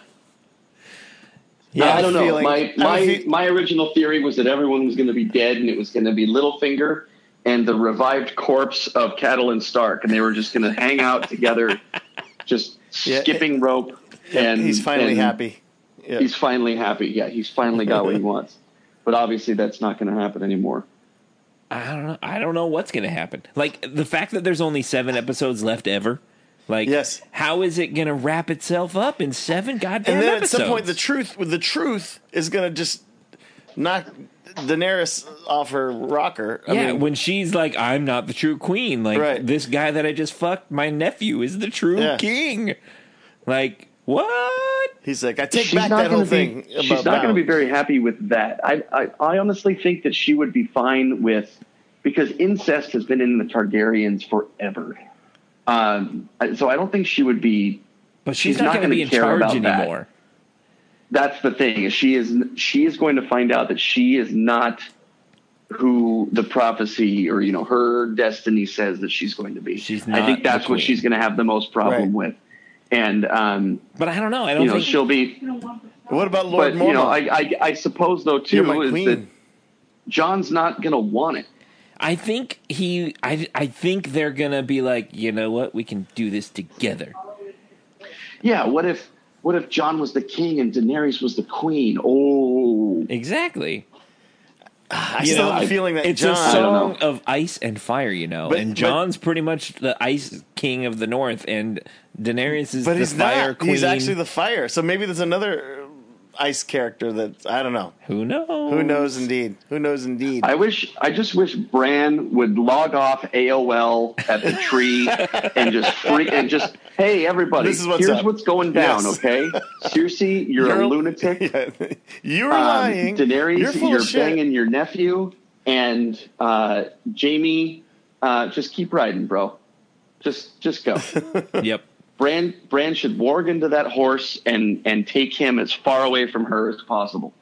Yeah, I don't know. feeling- my I have a my fe- my original theory was that everyone was going to be dead, and it was going to be Littlefinger and the revived corpse of Catelyn Stark, and they were just going to hang out together, just Yeah. skipping rope. And He's finally and happy. Yeah. He's finally happy. Yeah, he's finally got what he wants. But obviously, that's not going to happen anymore. I don't know. I don't know what's going to happen. Like, the fact that there's only seven episodes left ever. Like, Yes. how is it going to wrap itself up in seven goddamn and then episodes? at some point, the truth with the truth is going to just knock Daenerys off her rocker. I yeah, mean, when she's like, I'm not the true queen. Like, Right. this guy that I just fucked, my nephew, is the true Yeah. king. Like, what? he's like, I take She's back not that gonna whole be, thing. She's about not going to be Balon. very happy with that. I, I I honestly think that she would be fine with, because incest has been in the Targaryens forever. Um, I- so I don't think she would be. But she's, She's not, not going to gonna be in care charge about that. anymore. That's the thing. is She is she is going to find out that she is not who the prophecy or you know her destiny says that she's going to be. She's I not think that's the what queen. she's going to have the most problem Right. with. And um, But I don't know. I don't you know think she'll be. What about Lord But you know, Mormont? I, I I suppose though You're too my is queen. that John's not going to want it. I think he. I. I think they're gonna be like, you know what? We can do this together. Yeah. What if what if John was the king and Daenerys was the queen? Oh, Exactly. I You still know, have a feeling that it's John. a I don't song of ice and fire, you know. But- and but- John's pretty much the ice king of the north, and Daenerys is but the he's fire not. queen. He's actually the fire. So maybe there's another ice character that I don't know. Who knows? Who knows? Indeed. Who knows? Indeed. I wish I just wish Bran would log off A O L at the tree and just freak and just hey everybody, This is what's here's up. what's going down. Yes. Okay, Cersei, you're, You're a a- lunatic. Yeah. You're Um, lying. Daenerys, You're full you're of shit. banging your nephew, and uh, Jamie, uh, just keep riding, bro. Just, just go. Yep. Bran, Bran should warg into that horse and and take him as far away from her as possible.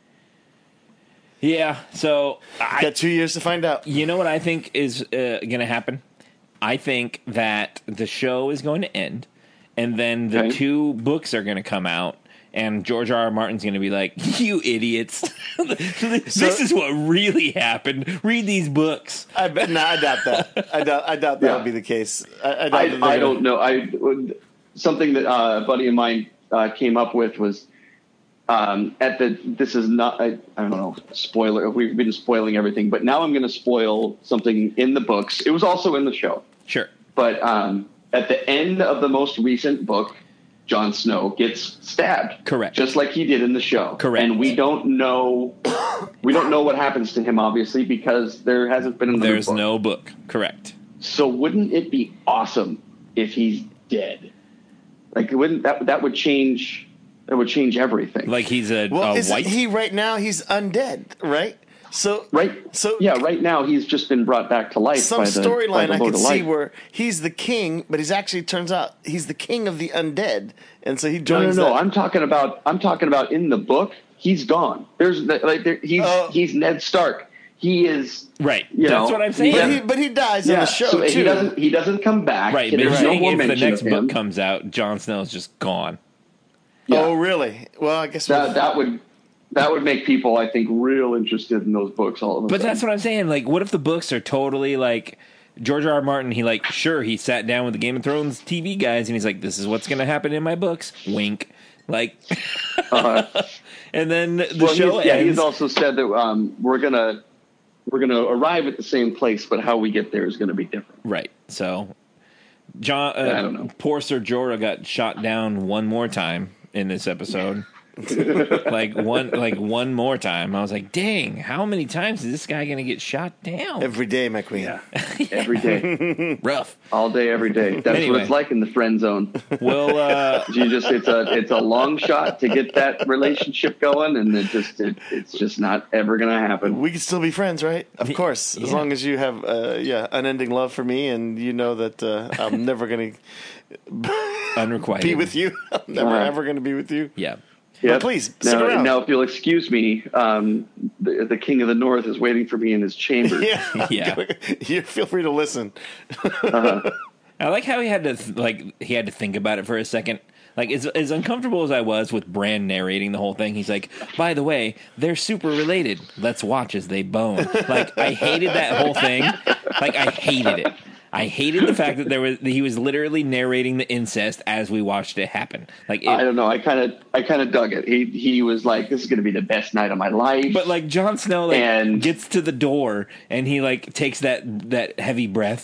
Yeah. So I, Got two years to find out. you know what I think is uh, going to happen? I think that the show is going to end, and then the Okay. two books are going to come out, and George R. R. Martin's going to be like, "You idiots! This is what really happened. Read these books." I bet. No, I doubt that. I doubt. I doubt that Yeah. would be the case. I, I, doubt I, that they're I gonna- don't know. I would- something that uh, a buddy of mine uh, came up with was um, at the. This is not. I, I don't know. Spoiler. We've been spoiling everything, but now I'm going to spoil something in the books. It was also in the show, Sure. but um, at the end of the most recent book, Jon Snow gets stabbed. Correct. Just like he did in the show. Correct. And we don't know. We don't know what happens to him, obviously, because there hasn't been another There's book. no book. Correct. So wouldn't it be awesome if he's dead? Like, wouldn't that that would change? That would change everything. Like he's a, Well, a isn't white. he right now? He's undead, right? So right? So yeah, right now he's just been brought back to life. Some by the, by storyline the I Lord could of see Light. where he's the king, but he's actually turns out he's the king of the undead, and so he No, no, joins. no. that- I'm talking about. I'm talking about in the book. He's gone. There's like there, he's Oh. he's Ned Stark. He is right. you That's know, what I'm saying. but he but he dies in yeah. the show so too. he doesn't he doesn't come back. Right, and but there's you're no saying more if the mention next of him. book comes out, Jon Snow's just gone. Yeah. Oh, really? Well, I guess That we'll- that would that would make people, I think, real interested in those books. All of a But sudden. that's what I'm saying. Like, what if the books are totally like George R. R. Martin? He like, sure, he sat down with the Game of Thrones T V guys, and he's like, "This is what's going to happen in my books." Wink. Like, Uh, and then the well, show he's, yeah, ends. he's also said that um, we're gonna we're gonna arrive at the same place, but how we get there is going to be different. Right. So, John, uh, I don't know. poor Ser Jorah got shot down one more time in this episode. like one, like one more time. I was like, "Dang, how many times is this guy going to get shot down?" every day, my queen. Yeah, every day, Rough. all day, every day. That's Anyway. what it's like in the friend zone. Well, uh, You just it's a it's a long shot to get that relationship going, and it just it, it's just not ever going to happen. We can still be friends, right? Of course, as Yeah. long as you have, uh, yeah, unending love for me, and you know that uh, I'm never going to unrequited. be with you. I'm never Uh-huh. ever going to be with you. Yeah. Yep. please, stick now, around. now, if you'll excuse me, um, the, the King of the North is waiting for me in his chamber. Yeah, Yeah. you feel free to listen. I like how he had to th- like he had to think about it for a second. Like as as uncomfortable as I was with Bran narrating the whole thing, he's like, "By the way, they're super related. Let's watch as they bone." Like I hated that whole thing. Like I hated it. I hated the fact that there was he was literally narrating the incest as we watched it happen. Like, it, I don't know. I kind of I kind of dug it. He he was like, "This is going to be the best night of my life." but like Jon Snow like And- gets to the door and he like takes that that heavy breath.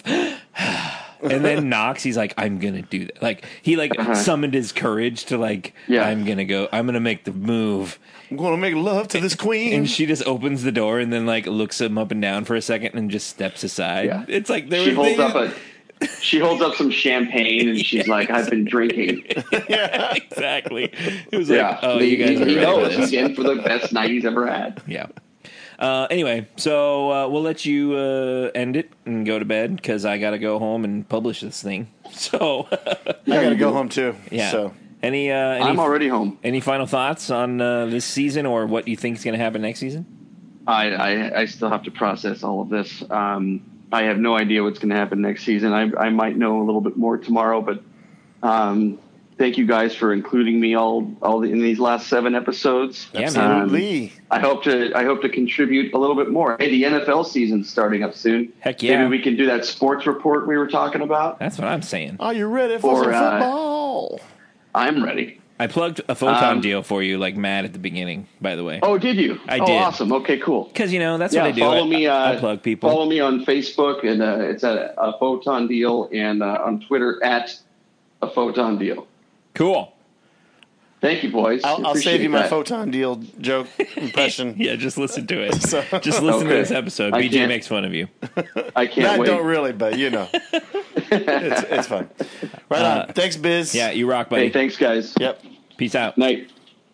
And then knocks. He's like, "I'm gonna do that." Like he like Uh-huh. summoned his courage to like, Yeah. "I'm gonna go. I'm gonna make the move." I'm going to make love to this queen. And she just opens the door and then like looks him up and down for a second and just steps aside. Yeah. It's like there she was holds they- up a she holds up some champagne and she's like, "I've been drinking." yeah, exactly. It was Yeah, like, oh, he, you guys he, are he ready for knows this. he's in for the best night he's ever had. Yeah. Uh, anyway, so uh, we'll let you uh, end it and go to bed because I got to go home and publish this thing. So, I got to go home too. yeah. So Any, uh, any I'm already home. any final thoughts on uh, this season or what you think is going to happen next season? I, I I still have to process all of this. Um, I have no idea what's going to happen next season. I I might know a little bit more tomorrow, but um, thank you guys for including me all all the, in these last seven episodes. Yeah, man. absolutely. I hope to I hope to contribute a little bit more. Hey, the N F L season's starting up soon. Heck yeah. Maybe we can do that sports report we were talking about. That's what I'm saying. Are you ready for Or, some uh, football? I'm ready. I plugged a photon Um, deal for you like mad at the beginning, by the way. Oh, did you? I oh, did. awesome. Okay, cool. Because, you know, that's Yeah, what I do. follow I, me. Uh, I plug people. Follow me on Facebook, and uh, it's a, a photon deal, and uh, on Twitter at a photon deal. Cool. Thank you, boys. I'll, I'll Appreciate save you my that. photon deal joke impression. Yeah, just listen to it. So- Just listen to Okay. this episode. I B J can't- makes fun of you. I can't I wait. don't really, but you know, it's, it's fun. Right on. Thanks, Biz. Yeah, you rock, buddy. Hey, thanks, guys. Yep. Peace out. Night.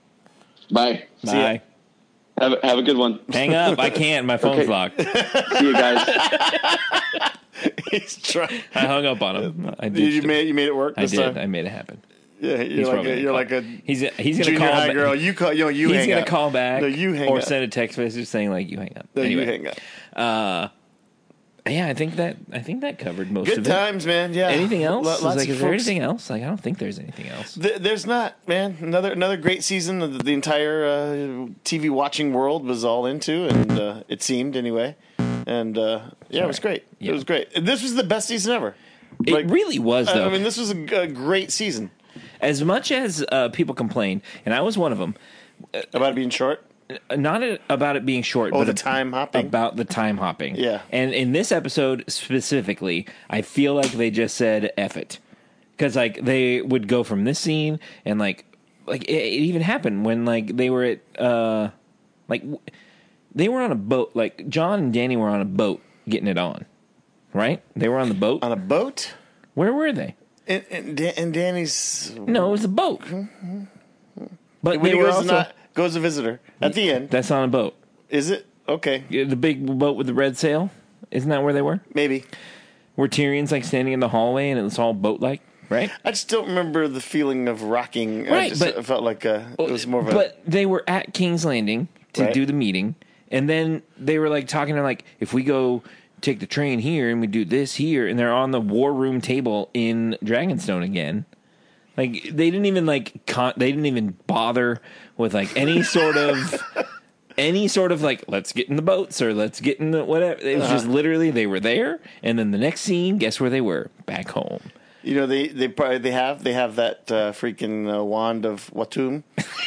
Bye. See ya. Bye. Have a, have a good one. Hang up. I can't. My phone's Okay. locked. See you guys. He's trying. I hung up on him. I You, did. you made you made it work I this did. time. I made it happen. Yeah, He's you're like probably a, gonna you're call- like a He's he's gonna junior call high ba- girl. You call you know you He's hang gonna up. call back. No, you hang or up. send a text message saying like you hang up. No, anyway, you hang up. Uh, yeah, I think that I think that covered most Good of it. times, man. Yeah. Anything else? Lo- Is, lots like, of is there folks- anything else? Like, I don't think there's anything else. Th- There's not, man. Another another great season that the, the entire uh, T V watching world was all into, and uh, it seemed anyway. And uh, yeah, it was great. Yeah. It was great. This was the best season ever. It Like, really was, I- though. I mean, this was a, g- a great season. As much as uh, people complain, and I was one of them, About it being short. not a, about it being short, Oh, but the ab- time hopping. about the time hopping. Yeah. And in this episode specifically, I feel like they just said F it. Because, like, they would go from this scene and, like, like it, it even happened when, like, they were at, uh, like, w- they were on a boat. Like, John and Danny were on a boat getting it on. Right? They were on the boat. On a boat? Where were they? And, and, Dan- and Danny's. No, it was a boat. But When they he were goes, also, to not, goes to visit her. At the end. that's on a boat. Is it? Okay. Yeah, the big boat with the red sail. Isn't that where they were? Maybe. Where Tyrion's like standing in the hallway and it's all boat like, right? I just don't remember the feeling of rocking. I Right, just but- I felt like uh, it was more of a. But they were at King's Landing to Right. do the meeting, and then they were like talking to like, if we go take the train here and we do this here, and they're on the war room table in Dragonstone again. Like they didn't even like con- they didn't even bother with like any sort of any sort of like let's get in the boats or let's get in the whatever. It was uh-huh. just literally they were there, and then the next scene, guess where they were? Back home. You know they they probably they have they have that uh, freaking uh, wand of Watum.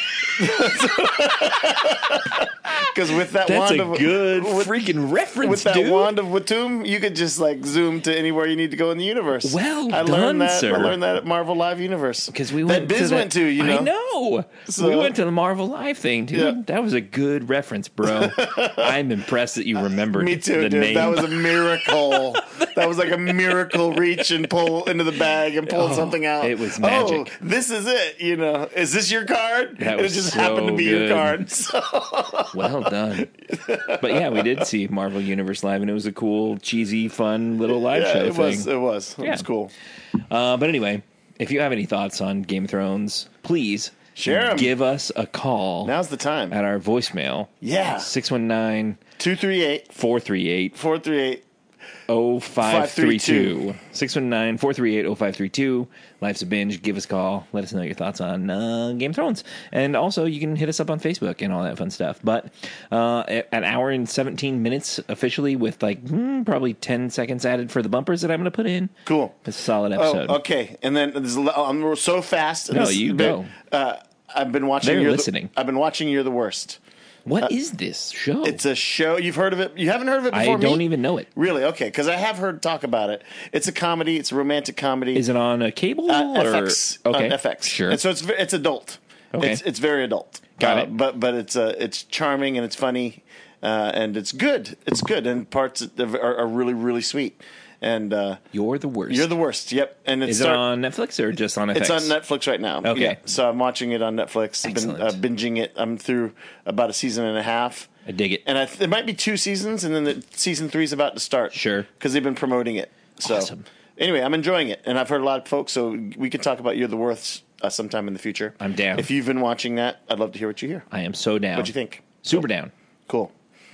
Because with that That's wand a of good with, freaking reference, with that dude. wand of Watum, you could just like zoom to anywhere you need to go in the universe. Well I done, learned that. sir. I learned that at Marvel Live Universe Because we that went Biz to that, went to. You know, I know. So, we went to the Marvel Live thing, dude. Yeah. That was a good reference, bro. I'm impressed that you remembered. Me too, the dude. name. That was a miracle. That was like a miracle. Reach and pull into the bag and pull Oh, something out. it was magic. Oh, this is it. You know, is this your card? That and was it just so happened to be good. your card. So. Well done. But yeah, we did see Marvel Universe Live, and it was a cool, cheesy, fun little live yeah, show it thing. was. It was. It Yeah. was cool. Uh, but anyway, if you have any thoughts on Game of Thrones, please Share 'em. give us a call Now's the time. at our voicemail. Yeah. six one nine, two three eight, four three eight, four three eight. oh five three two. six one nine, four three eight, oh five three two. Life's a Binge. Give us a call. Let us know your thoughts on uh, Game of Thrones. And also, you can hit us up on Facebook and all that fun stuff. But uh, an hour and seventeen minutes officially with like hmm, probably ten seconds added for the bumpers that I'm going to put in. Cool. It's a solid episode. Oh, okay. And then there's a lo- I'm so fast. No, This- you go. Uh, I've been watching. They're You're listening. The, I've been watching. You're the Worst. What is this show? It's a show. You've heard of it? You haven't heard of it before? I don't me? even know it. Really? Okay, because I have heard talk about it. It's a comedy. It's a romantic comedy. Is it on a cable uh, or F X? Okay, On F X. sure. And so it's ve- it's adult. Okay. It's it's very adult. Got Uh, it. But but it's uh, it's charming and it's funny uh, and it's good. It's good and parts are, are really really sweet. And uh, You're the Worst. You're the Worst. Yep. And it's Is it on Netflix or just on F X? It's on Netflix right now. Okay. Yeah. So I'm watching it on Netflix. I've been Excellent. uh, binging it. I'm through about a season and a half. I dig it. And I th- it might be two seasons, and then the season three is about to start. Sure. Because they've been promoting it. So Awesome. anyway, I'm enjoying it, and I've heard a lot of folks. So we can talk about You're the Worst uh, sometime in the future. I'm down. If you've been watching that, I'd love to hear what you hear. I am so down. What'd you think? Super down. Cool.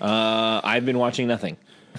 Uh, I've been watching nothing.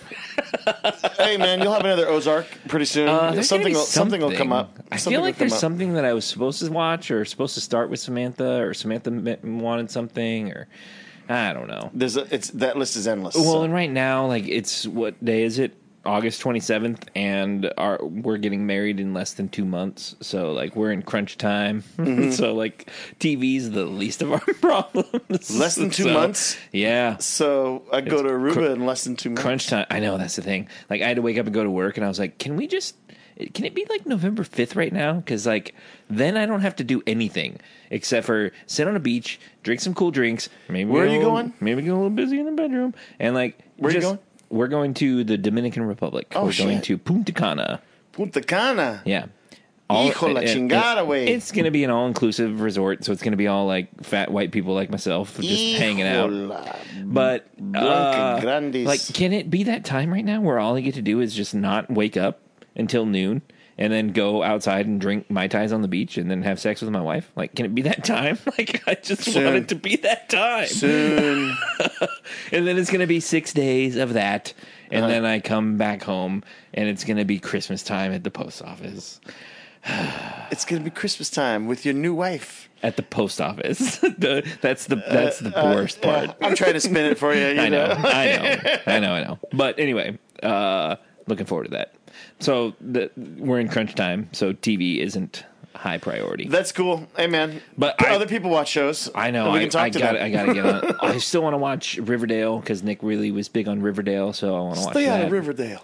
Hey man, you'll have another Ozark pretty soon. Uh, there's something, gonna be will, something will come up. I Something feel will like come there's up. something that I was supposed to watch or supposed to start with Samantha or Samantha m- wanted something or I don't know. There's a, it's that list is endless. Well, so. and right now, like it's what day is it? August twenty-seventh, and our, we're getting married in less than two months. So, like, we're in crunch time. Mm-hmm. So, like, T V's the least of our problems. Less than two So, months? Yeah. So I go It's to Aruba cr- in less than two months. Crunch time. I know, that's the thing. Like, I had to wake up and go to work, and I was like, can we just... Can it be, like, November fifth right now? Because, like, then I don't have to do anything except for sit on a beach, drink some cool drinks. Maybe Where get are a you little- going? Maybe get a little busy in the bedroom. And, like... Where are you just- going? We're going to the Dominican Republic. Oh, We're going shit. to Punta Cana. Punta Cana. Yeah. Hijo la it- it- chingada, wey. It's going to be an all-inclusive resort, so it's going to be all, like, fat white people like myself just hanging out. Hijola. But, uh, Blanca Grandes. like, can it be that time right now where all I get to do is just not wake up until noon and then go outside and drink Mai Tais on the beach and then have sex with my wife? Like, can it be that time? Like, I just Soon. want it to be that time. Soon. And then it's going to be six days of that. And Uh-huh. then I come back home, and it's going to be Christmas time at the post office. It's going to be Christmas time with your new wife. At the post office. the, that's the that's the worst part. Uh, I'm trying to spin it for you. you I know, know. I know, I know, I know. But anyway, uh, looking forward to that. So the, we're in crunch time, so T V isn't high priority. That's cool. Hey, man. But But I- other people watch shows. I know. and We I, can talk I to got. them. I got to get on. I still want to watch Riverdale because Nick really was big on Riverdale, so I want to watch Stay that. out of Riverdale.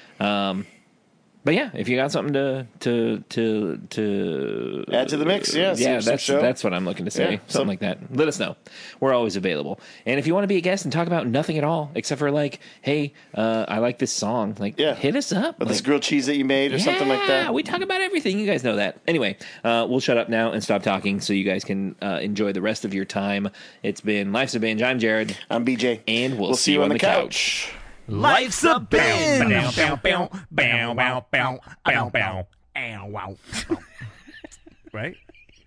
But yeah, if you got something to to to to Add to the mix, yeah, some- yeah, some that's show. that's what I'm looking to say, Yeah, something some- like that. Let us know. We're always available, and if you want to be a guest and talk about nothing at all except for like, hey, uh, I like this song, like, Yeah. hit us up. But like, this grilled cheese that you made or something like yeah, that. we talk about everything. You guys know that. Anyway, uh, we'll shut up now and stop talking so you guys can uh, enjoy the rest of your time. It's been Life's a Binge. I'm Jared, I'm B J. and we'll, see, you on the couch. Life's a binge. Bow, bow, bow, bow, bow, bow, bow, bow. Ow, wow. Right?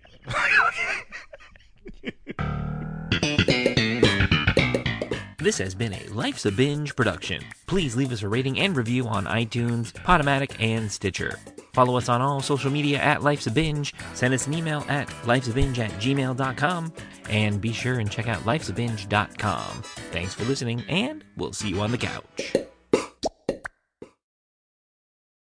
This has been a Life's a Binge production. Please leave us a rating and review on iTunes, Podomatic, and Stitcher. Follow us on all social media at Life's a Binge. Send us an email at lifesabinge at gmail dot com. And be sure and check out lifesabinge dot com. Thanks for listening, and we'll see you on the couch.